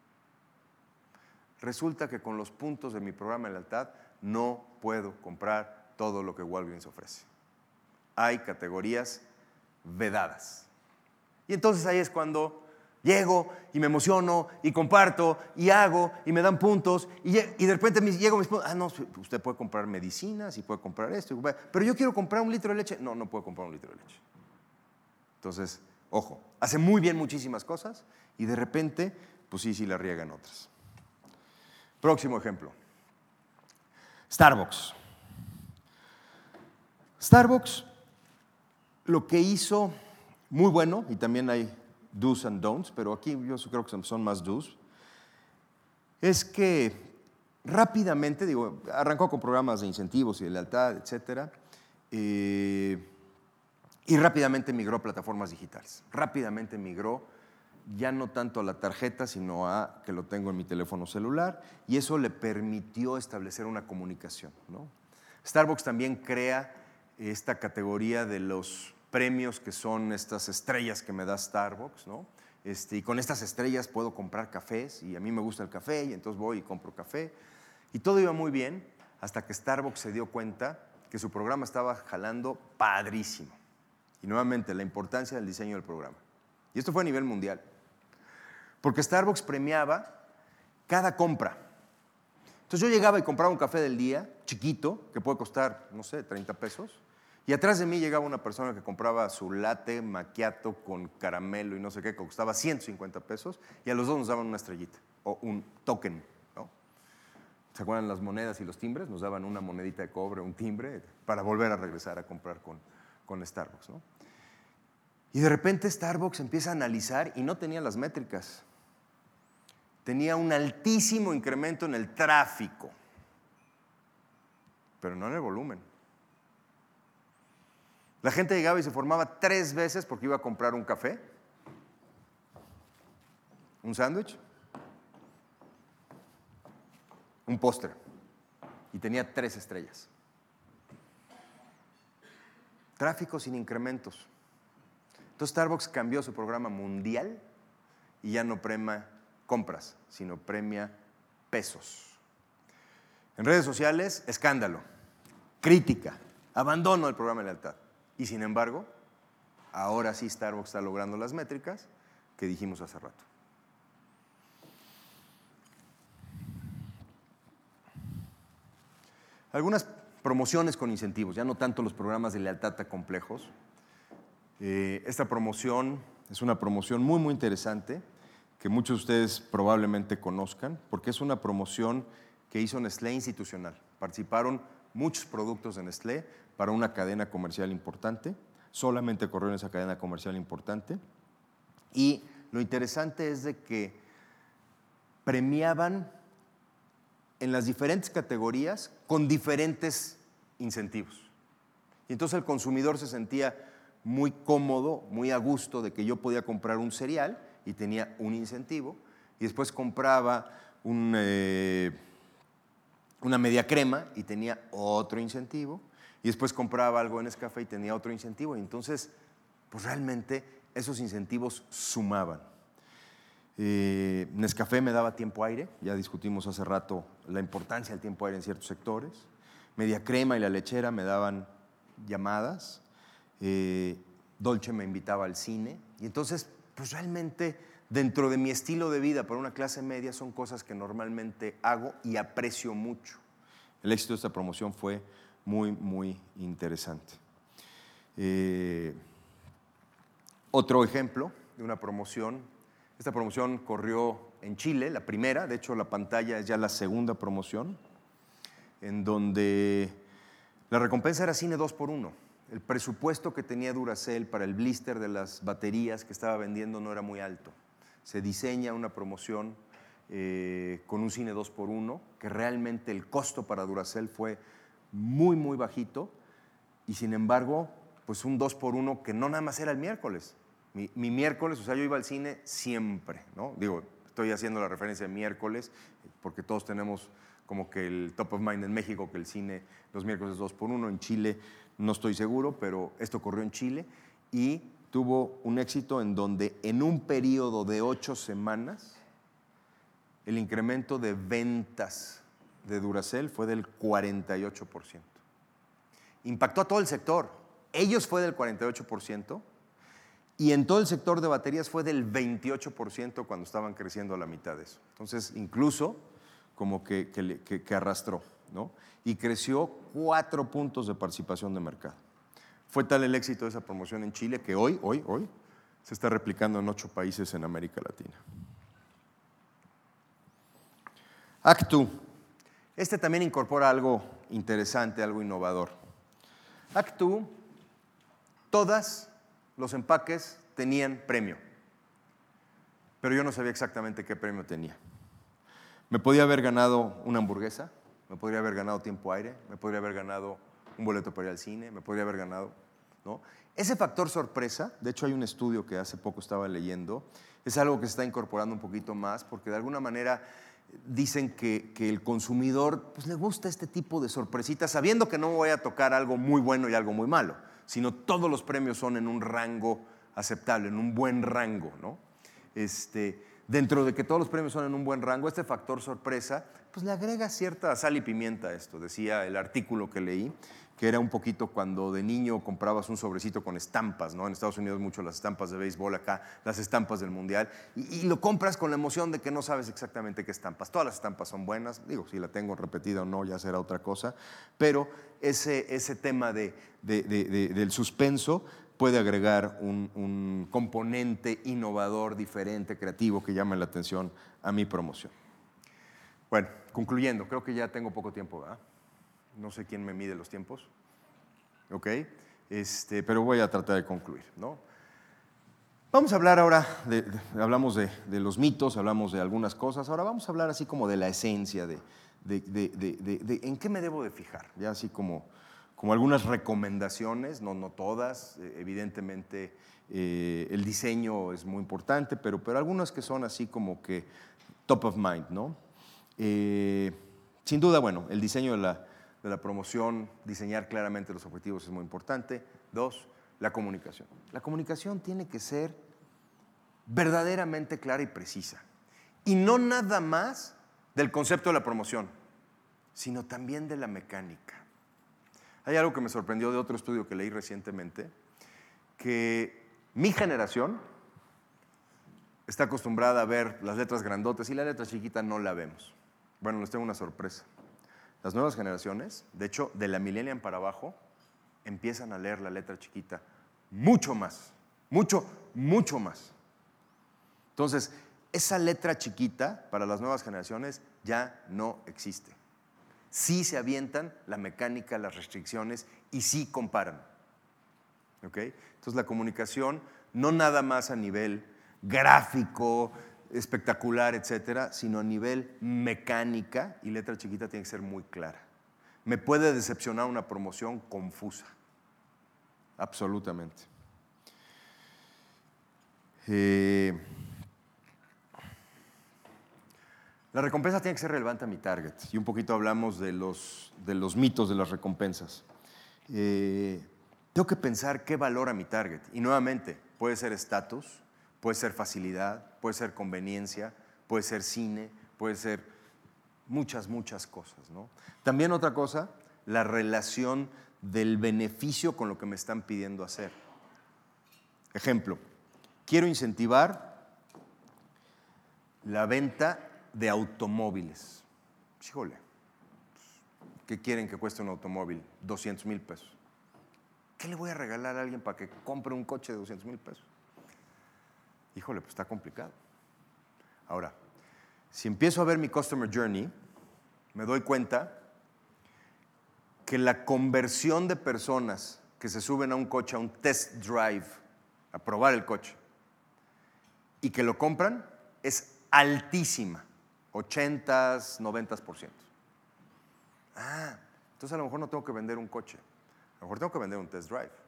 resulta que con los puntos de mi programa de lealtad no puedo comprar todo lo que Walgreens ofrece. Hay categorías vedadas. Y entonces ahí es cuando llego y me emociono y comparto y hago y me dan puntos y, y de repente me, llego a mis puntos. Ah, no, usted puede comprar medicinas y puede comprar esto, pero yo quiero comprar un litro de leche. No, no puedo comprar un litro de leche. Entonces, ojo, hace muy bien muchísimas cosas y de repente, pues sí, sí la riega en otras. Próximo ejemplo. Starbucks. Starbucks lo que hizo muy bueno, y también hay do's and don'ts, pero aquí yo creo que son más do's, es que rápidamente, digo, arrancó con programas de incentivos y de lealtad, etcétera, eh, y rápidamente migró a plataformas digitales. Rápidamente migró ya no tanto a la tarjeta, sino a que lo tengo en mi teléfono celular, y eso le permitió establecer una comunicación, ¿no? Starbucks también crea esta categoría de los premios, que son estas estrellas que me da Starbucks, ¿no? Este, y con estas estrellas puedo comprar cafés, y a mí me gusta el café, y entonces voy y compro café. Y todo iba muy bien hasta que Starbucks se dio cuenta que su programa estaba jalando padrísimo. Y nuevamente, la importancia del diseño del programa. Y esto fue a nivel mundial. Porque Starbucks premiaba cada compra. Entonces yo llegaba y compraba un café del día, chiquito, que puede costar, no sé, treinta pesos. Y atrás de mí llegaba una persona que compraba su latte macchiato con caramelo y no sé qué, que costaba ciento cincuenta pesos, y a los dos nos daban una estrellita o un token, ¿no? ¿Se acuerdan las monedas y los timbres? Nos daban una monedita de cobre, un timbre, para volver a regresar a comprar con, con Starbucks, ¿no? Y de repente Starbucks empieza a analizar y no tenía las métricas. Tenía un altísimo incremento en el tráfico. pero no en el volumen. La gente llegaba y se formaba tres veces porque iba a comprar un café, un sándwich, un postre, y tenía tres estrellas. Tráfico sin incrementos. Entonces Starbucks cambió su programa mundial y ya no premia compras, sino premia pesos. En redes sociales, escándalo, crítica, abandono del programa de lealtad. Y sin embargo, ahora sí Starbucks está logrando las métricas que dijimos hace rato. Algunas promociones con incentivos, ya no tanto los programas de lealtad tan complejos. Eh, esta promoción es una promoción muy, muy interesante que muchos de ustedes probablemente conozcan, porque es una promoción que hizo Nestlé institucional. Participaron muchos productos de Nestlé para una cadena comercial importante, solamente corrió en esa cadena comercial importante, y lo interesante es de que premiaban en las diferentes categorías con diferentes incentivos. Y entonces el consumidor se sentía muy cómodo, muy a gusto de que yo podía comprar un cereal y tenía un incentivo, y después compraba un, eh, una media crema y tenía otro incentivo, y después compraba algo en Nescafé y tenía otro incentivo, y entonces pues realmente esos incentivos sumaban. Eh, Nescafé me daba tiempo aire, ya discutimos hace rato la importancia del tiempo aire en ciertos sectores. Media Crema y La Lechera me daban llamadas. Eh, Dolce me invitaba al cine. Y entonces, pues realmente, dentro de mi estilo de vida para una clase media, son cosas que normalmente hago y aprecio mucho. El éxito de esta promoción fue muy, muy interesante. Eh, otro ejemplo de una promoción. Esta promoción corrió en Chile, la primera, de hecho la pantalla es ya la segunda promoción, en donde la recompensa era cine dos por uno. El presupuesto que tenía Duracell para el blister de las baterías que estaba vendiendo no era muy alto. Se diseña una promoción eh, con un cine dos por uno, que realmente el costo para Duracell fue muy, muy bajito, y sin embargo, pues un dos por uno que no nada más era el miércoles. Mi, mi miércoles, o sea, yo iba al cine siempre, ¿no? Digo, estoy haciendo la referencia de miércoles, porque todos tenemos como que el top of mind en México, que el cine los miércoles es dos por uno, en Chile no estoy seguro, pero esto ocurrió en Chile y tuvo un éxito en donde en un periodo de ocho semanas el incremento de ventas de Duracell fue del cuarenta y ocho por ciento. Impactó a todo el sector. Ellos fue del cuarenta y ocho por ciento y en todo el sector de baterías fue del veintiocho por ciento cuando estaban creciendo a la mitad de eso. Entonces, incluso como que, que, que, que arrastró, ¿no? Y creció cuatro puntos de participación de mercado. Fue tal el éxito de esa promoción en Chile que hoy, hoy, hoy, se está replicando en ocho países en América Latina. Actu. Este también incorpora algo interesante, algo innovador. Actu, todas los empaques tenían premio, pero yo no sabía exactamente qué premio tenía. Me podía haber ganado una hamburguesa, me podría haber ganado tiempo aire, me podría haber ganado un boleto para ir al cine, me podría haber ganado, ¿no? Ese factor sorpresa, de hecho hay un estudio que hace poco estaba leyendo, es algo que se está incorporando un poquito más porque de alguna manera dicen que, que el consumidor pues, le gusta este tipo de sorpresitas, sabiendo que no voy a tocar algo muy bueno y algo muy malo, sino todos los premios son en un rango aceptable, en un buen rango, ¿no? Este, dentro de que todos los premios son en un buen rango, este factor sorpresa pues le agrega cierta sal y pimienta a esto. Decía el artículo que leí, que era un poquito cuando de niño comprabas un sobrecito con estampas, ¿no? En Estados Unidos mucho las estampas de béisbol, acá las estampas del mundial, y, y lo compras con la emoción de que no sabes exactamente qué estampas. Todas las estampas son buenas, digo, si la tengo repetida o no ya será otra cosa, pero ese, ese tema de, de, de, de, del suspenso puede agregar un, un componente innovador, diferente, creativo, que llame la atención a mi promoción. Bueno, concluyendo, creo que ya tengo poco tiempo, ¿verdad? No sé quién me mide los tiempos, ¿ok? Este, pero voy a tratar de concluir, ¿no? Vamos a hablar ahora, de, de, hablamos de, de los mitos, hablamos de algunas cosas, ahora vamos a hablar así como de la esencia de, de, de, de, de, de en qué me debo de fijar, ya así como, como algunas recomendaciones, no, no todas, eh, evidentemente eh, el diseño es muy importante, pero, pero algunas que son así como que top of mind, ¿no? Eh, sin duda, bueno, el diseño de la, de la promoción, diseñar claramente los objetivos es muy importante. Dos, la comunicación. La comunicación tiene que ser verdaderamente clara y precisa. Y no nada más del concepto de la promoción, sino también de la mecánica. Hay algo que me sorprendió de otro estudio que leí recientemente, que mi generación está acostumbrada a ver las letras grandotas y la letra chiquita no la vemos. Bueno, les tengo una sorpresa. Las nuevas generaciones, de hecho, de la millennial para abajo, empiezan a leer la letra chiquita mucho más, mucho, mucho más. Entonces, esa letra chiquita para las nuevas generaciones ya no existe. Sí se avientan la mecánica, las restricciones y sí comparan. ¿Okay? Entonces, la comunicación no nada más a nivel gráfico, espectacular, etcétera, sino a nivel mecánica, y letra chiquita tiene que ser muy clara. Me puede decepcionar una promoción confusa, absolutamente. Eh, la recompensa tiene que ser relevante a mi target, y un poquito hablamos de los, de los mitos de las recompensas. Eh, tengo que pensar qué valora mi target, y nuevamente, puede ser estatus, puede ser facilidad, puede ser conveniencia, puede ser cine, puede ser muchas, muchas cosas, ¿no? También otra cosa, la relación del beneficio con lo que me están pidiendo hacer. Ejemplo, quiero incentivar la venta de automóviles. Híjole, ¿qué quieren que cueste un automóvil? doscientos mil pesos. ¿Qué le voy a regalar a alguien para que compre un coche de doscientos mil pesos? Híjole, pues está complicado. Ahora, si empiezo a ver mi customer journey, me doy cuenta que la conversión de personas que se suben a un coche, a un test drive, a probar el coche, y que lo compran, es altísima, ochenta, noventa por ciento. Ah, entonces a lo mejor no tengo que vender un coche, a lo mejor tengo que vender un test drive.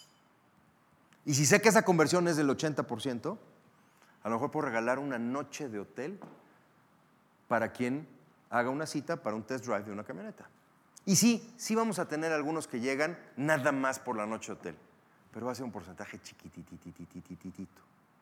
Y si sé que esa conversión es del ochenta por ciento, a lo mejor puedo regalar una noche de hotel para quien haga una cita para un test drive de una camioneta. Y sí, sí vamos a tener algunos que llegan nada más por la noche de hotel, pero va a ser un porcentaje chiquititititititito.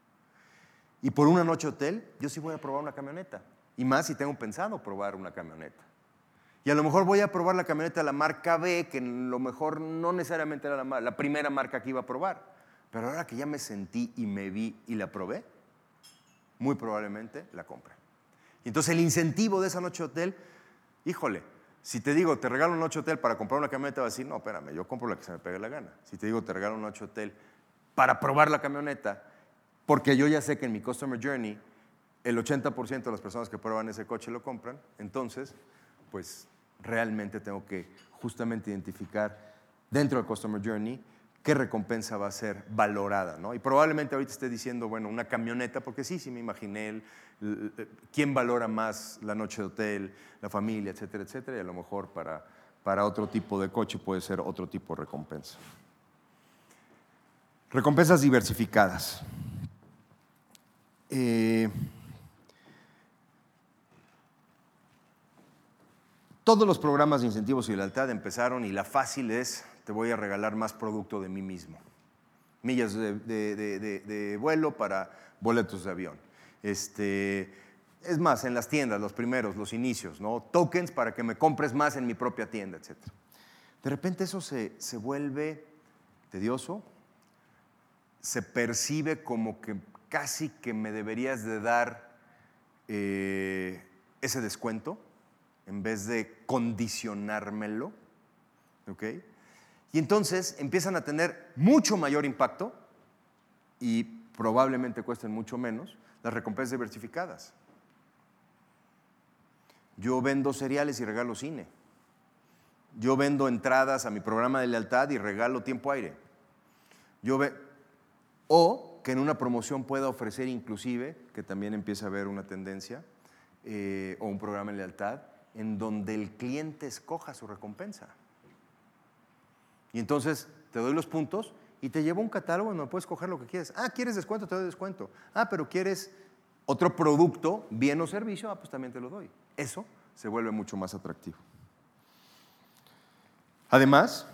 Y por una noche de hotel, yo sí voy a probar una camioneta. Y más si tengo pensado probar una camioneta. Y a lo mejor voy a probar la camioneta de la marca B, que a lo mejor no necesariamente era la, la primera marca que iba a probar. Pero ahora que ya me sentí y me vi y la probé, muy probablemente la compre. Y entonces el incentivo de esa noche de hotel, híjole, si te digo, te regalo una noche de hotel para comprar una camioneta, vas a decir, no, espérame, yo compro la que se me pegue la gana. Si te digo, te regalo una noche de hotel para probar la camioneta, porque yo ya sé que en mi customer journey el ochenta por ciento de las personas que prueban ese coche lo compran, entonces, pues realmente tengo que justamente identificar dentro del customer journey qué recompensa va a ser valorada, ¿no? Y probablemente ahorita esté diciendo, bueno, una camioneta, porque sí, sí me imaginé el, el, el, quién valora más la noche de hotel, la familia, etcétera, etcétera, y a lo mejor para, para otro tipo de coche puede ser otro tipo de recompensa. Recompensas diversificadas. Eh, todos los programas de incentivos y lealtad empezaron y la fácil es, te voy a regalar más producto de mí mismo. Millas de, de, de, de, de vuelo para boletos de avión. Este, es más, en las tiendas, los primeros, los inicios, ¿no? Tokens para que me compres más en mi propia tienda, etcétera. De repente eso se, se vuelve tedioso, se percibe como que casi que me deberías de dar eh, ese descuento en vez de condicionármelo, ¿ok? Y entonces empiezan a tener mucho mayor impacto y probablemente cuesten mucho menos las recompensas diversificadas. Yo vendo cereales y regalo cine. Yo vendo entradas a mi programa de lealtad y regalo tiempo aire. Yo ve- o que en una promoción pueda ofrecer inclusive, que también empieza a haber una tendencia, eh, o un programa de lealtad, en donde el cliente escoja su recompensa. Y entonces te doy los puntos y te llevo un catálogo donde puedes escoger lo que quieres. Ah, ¿quieres descuento? Te doy descuento. Ah, pero ¿quieres otro producto, bien o servicio? Ah, pues también te lo doy. Eso se vuelve mucho más atractivo. Además,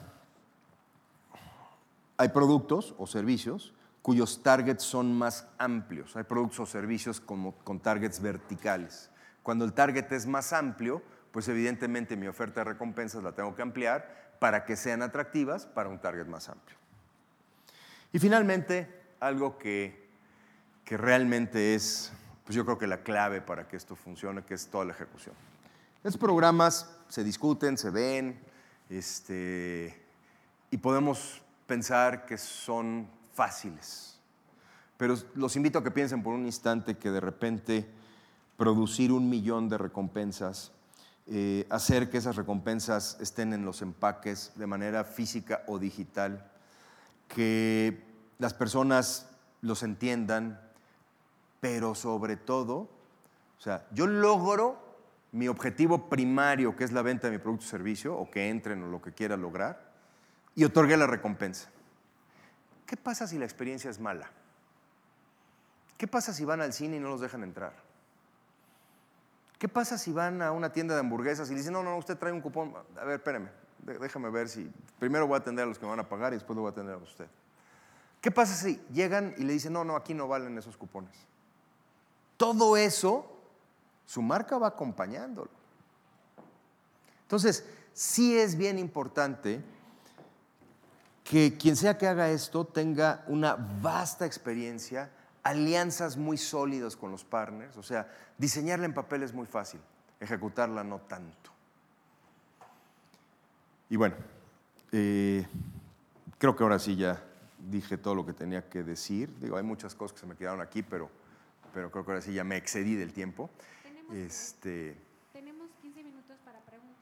hay productos o servicios cuyos targets son más amplios. Hay productos o servicios como, con targets verticales. Cuando el target es más amplio, pues evidentemente mi oferta de recompensas la tengo que ampliar para que sean atractivas para un target más amplio. Y finalmente, algo que, que realmente es, pues yo creo que la clave para que esto funcione, que es toda la ejecución. Estos programas se discuten, se ven, este, y podemos pensar que son fáciles. Pero los invito a que piensen por un instante que de repente producir un millón de recompensas, eh, hacer que esas recompensas estén en los empaques de manera física o digital, que las personas los entiendan, pero sobre todo, o sea, yo logro mi objetivo primario, que es la venta de mi producto o servicio, o que entren o lo que quiera lograr, y otorgué la recompensa. ¿Qué pasa si la experiencia es mala? ¿Qué pasa si van al cine y no los dejan entrar? ¿Qué pasa si van a una tienda de hamburguesas y le dicen, no, no, usted trae un cupón? A ver, espéreme, déjame ver si... Primero voy a atender a los que me van a pagar y después lo voy a atender a usted. ¿Qué pasa si llegan y le dicen, no, no, aquí no valen esos cupones? Todo eso, su marca va acompañándolo. Entonces, sí es bien importante que quien sea que haga esto tenga una vasta experiencia, alianzas muy sólidas con los partners. O sea, diseñarla en papel es muy fácil, ejecutarla no tanto. Y bueno, eh, creo que ahora sí ya dije todo lo que tenía que decir. Digo, hay muchas cosas que se me quedaron aquí, pero, pero creo que ahora sí ya me excedí del tiempo. Tenemos, este, tenemos quince minutos para preguntas.